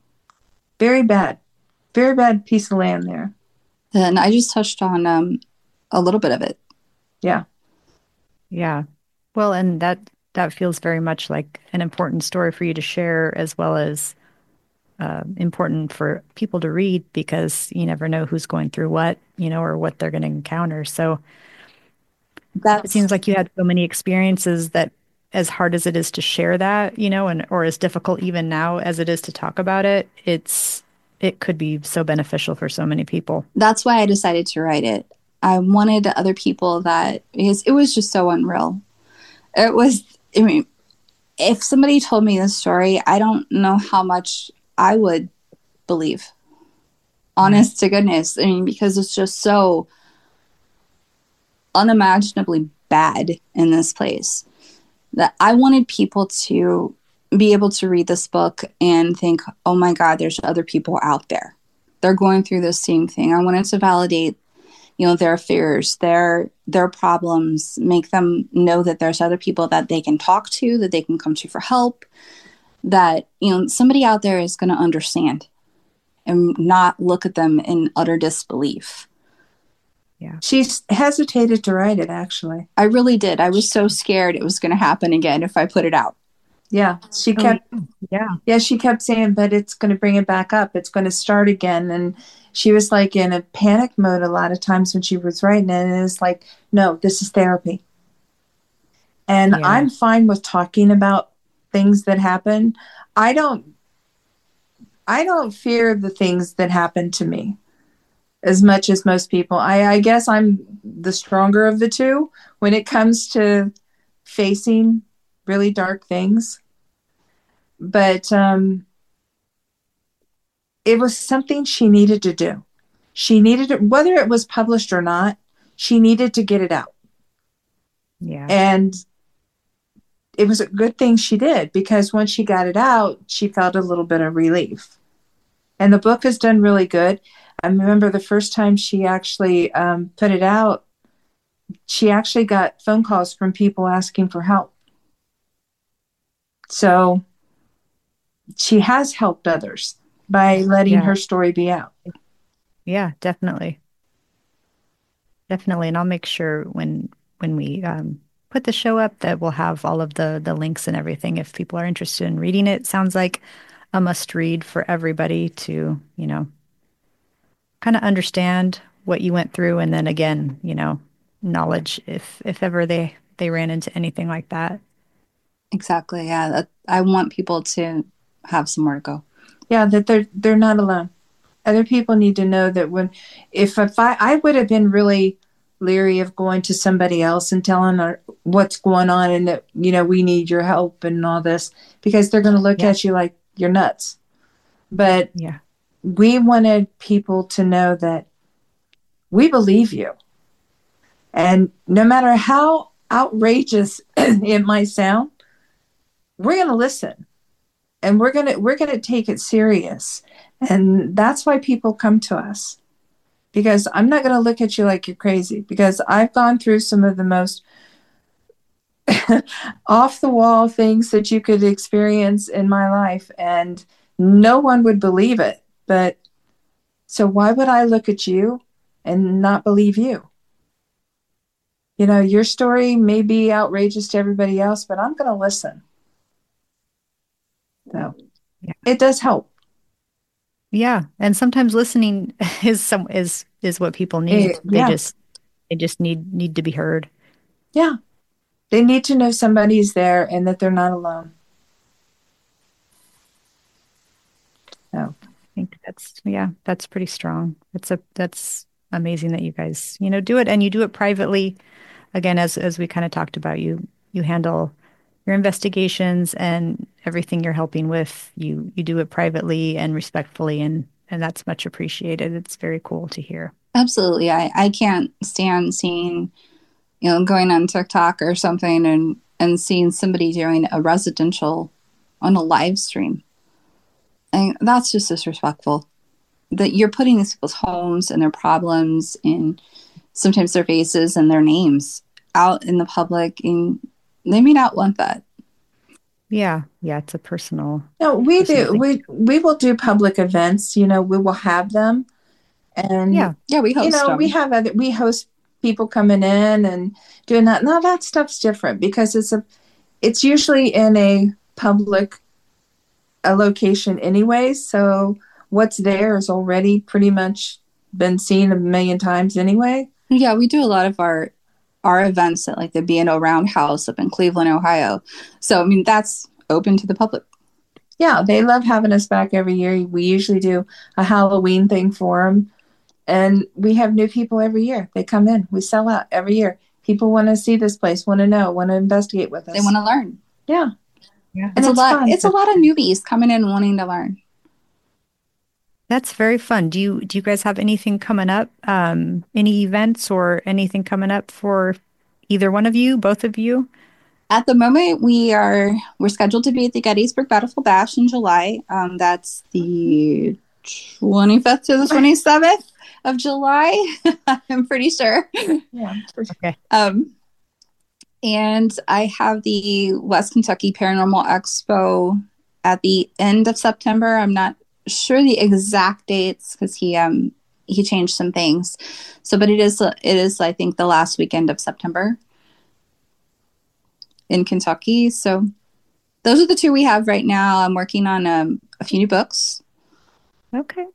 bad piece of land there. And I just touched on a little bit of it. Yeah. Yeah. Well, and that feels very much like an important story for you to share, as well as important for people to read, because you never know who's going through what, or what they're going to encounter. So it seems like you had so many experiences that, as hard as it is to share that, or as difficult even now as it is to talk about it, it could be so beneficial for so many people. That's why I decided to write it. I wanted other people because it was just so unreal. If somebody told me this story, I don't know how much I would believe. Honest to goodness. Because it's just so unimaginably bad in this place, that I wanted people to be able to read this book and think, oh my God, there's other people out there. They're going through the same thing. I wanted to validate, their fears, their problems, make them know that there's other people that they can talk to, that they can come to for help, that, somebody out there is going to understand and not look at them in utter disbelief. Yeah. She hesitated to write it, actually. I really did. I was so scared it was going to happen again if I put it out. Yeah. She kept saying, but it's going to bring it back up. It's going to start again. And she was like in a panic mode a lot of times when she was writing it. And it's like, no, this is therapy. And I'm fine with talking about things that happen. I don't fear the things that happen to me as much as most people. I guess I'm the stronger of the two when it comes to facing really dark things. But it was something she needed to do. She needed it, whether it was published or not, she needed to get it out. Yeah. And it was a good thing she did, because once she got it out, she felt a little bit of relief. And the book has done really good. I remember the first time she actually put it out, she actually got phone calls from people asking for help. So she has helped others by letting her story be out. Yeah, definitely. Definitely. And I'll make sure when we put the show up that we'll have all of the links and everything if people are interested in reading it. Sounds like a must read for everybody to, kind of understand what you went through. And then again, knowledge if ever they ran into anything like that. Exactly. Yeah. I want people to have somewhere to go. Yeah. That they're not alone. Other people need to know that if I would have been really leery of going to somebody else and telling her what's going on and that, we need your help and all this, because they're going to look at you like you're nuts. But we wanted people to know that we believe you. And no matter how outrageous it might sound, we're going to listen, and we're going to take it serious. And that's why people come to us, because I'm not going to look at you like you're crazy, because I've gone through some of the most off the wall things that you could experience in my life, and no one would believe it. But so why would I look at you and not believe you? You know, your story may be outrageous to everybody else, but I'm going to listen. So it does help. Yeah, and sometimes listening is what people need. They just need to be heard. Yeah. They need to know somebody's there and that they're not alone. So I think that's pretty strong. That's amazing that you guys, do it, and you do it privately. Again, as we kind of talked about, you handle your investigations and everything you're helping with. You do it privately and respectfully, and that's much appreciated. It's very cool to hear. Absolutely. I can't stand seeing, going on TikTok or something and seeing somebody doing a residential on a live stream. And that's just disrespectful. That you're putting these people's homes and their problems and sometimes their faces and their names out in the public, and they may not want that. Yeah, it's a personal. No, we do. We will do public events. We will have them, and we host them. We host people coming in and doing that. Now that stuff's different because it's usually in a public location anyway. So what's there is already pretty much been seen a million times anyway. Yeah, we do a lot of our events at like the B&O Roundhouse up in Cleveland, Ohio. So, I mean, that's open to the public. Yeah, they love having us back every year. We usually do a Halloween thing for them. And we have new people every year. They come in. We sell out every year. People want to see this place, want to know, want to investigate with us. They want to learn. Yeah. It's a lot of newbies coming in wanting to learn. That's very fun. Do you guys have anything coming up? Any events or anything coming up for either one of you, both of you? At the moment, we're scheduled to be at the Gettysburg Battlefield Bash in July. That's the 25th to the 27th of July. I'm pretty sure. Yeah. Okay. And I have the West Kentucky Paranormal Expo at the end of September. I'm not sure the exact dates because he changed some things. So, but it is I think the last weekend of September in Kentucky. So those are the two we have right now. I'm working on a few new books. Okay.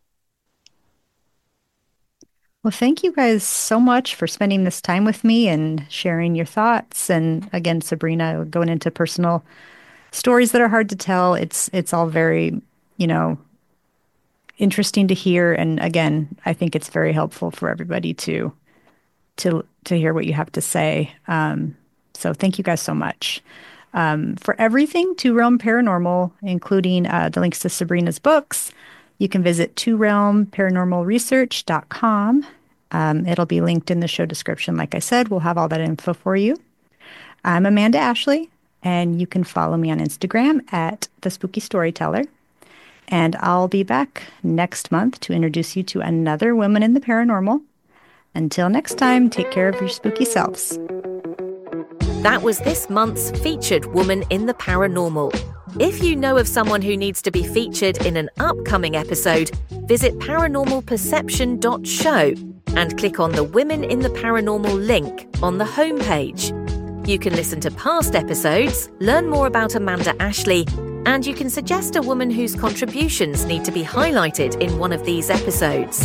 Well, thank you guys so much for spending this time with me and sharing your thoughts. And again, Sabrina, going into personal stories that are hard to tell. It's all very, interesting to hear. And again, I think it's very helpful for everybody to hear what you have to say. So thank you guys so much. For everything Two Realm Paranormal, including the links to Sabrina's books, you can visit tworealmparanormalresearch.com. It'll be linked in the show description. Like I said, we'll have all that info for you. I'm Amanda Ashley, and you can follow me on Instagram at The Spooky Storyteller. And I'll be back next month to introduce you to another woman in the paranormal. Until next time, take care of your spooky selves. That was this month's featured Woman in the Paranormal. If you know of someone who needs to be featured in an upcoming episode, visit paranormalperception.show and click on the Women in the Paranormal link on the homepage. You can listen to past episodes, learn more about Amanda Ashley, and you can suggest a woman whose contributions need to be highlighted in one of these episodes.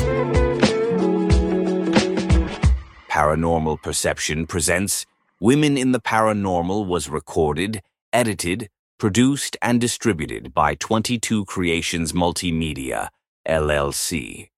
Paranormal Perception presents Women in the Paranormal was recorded, edited, produced, and distributed by 22 Creations Multimedia, LLC.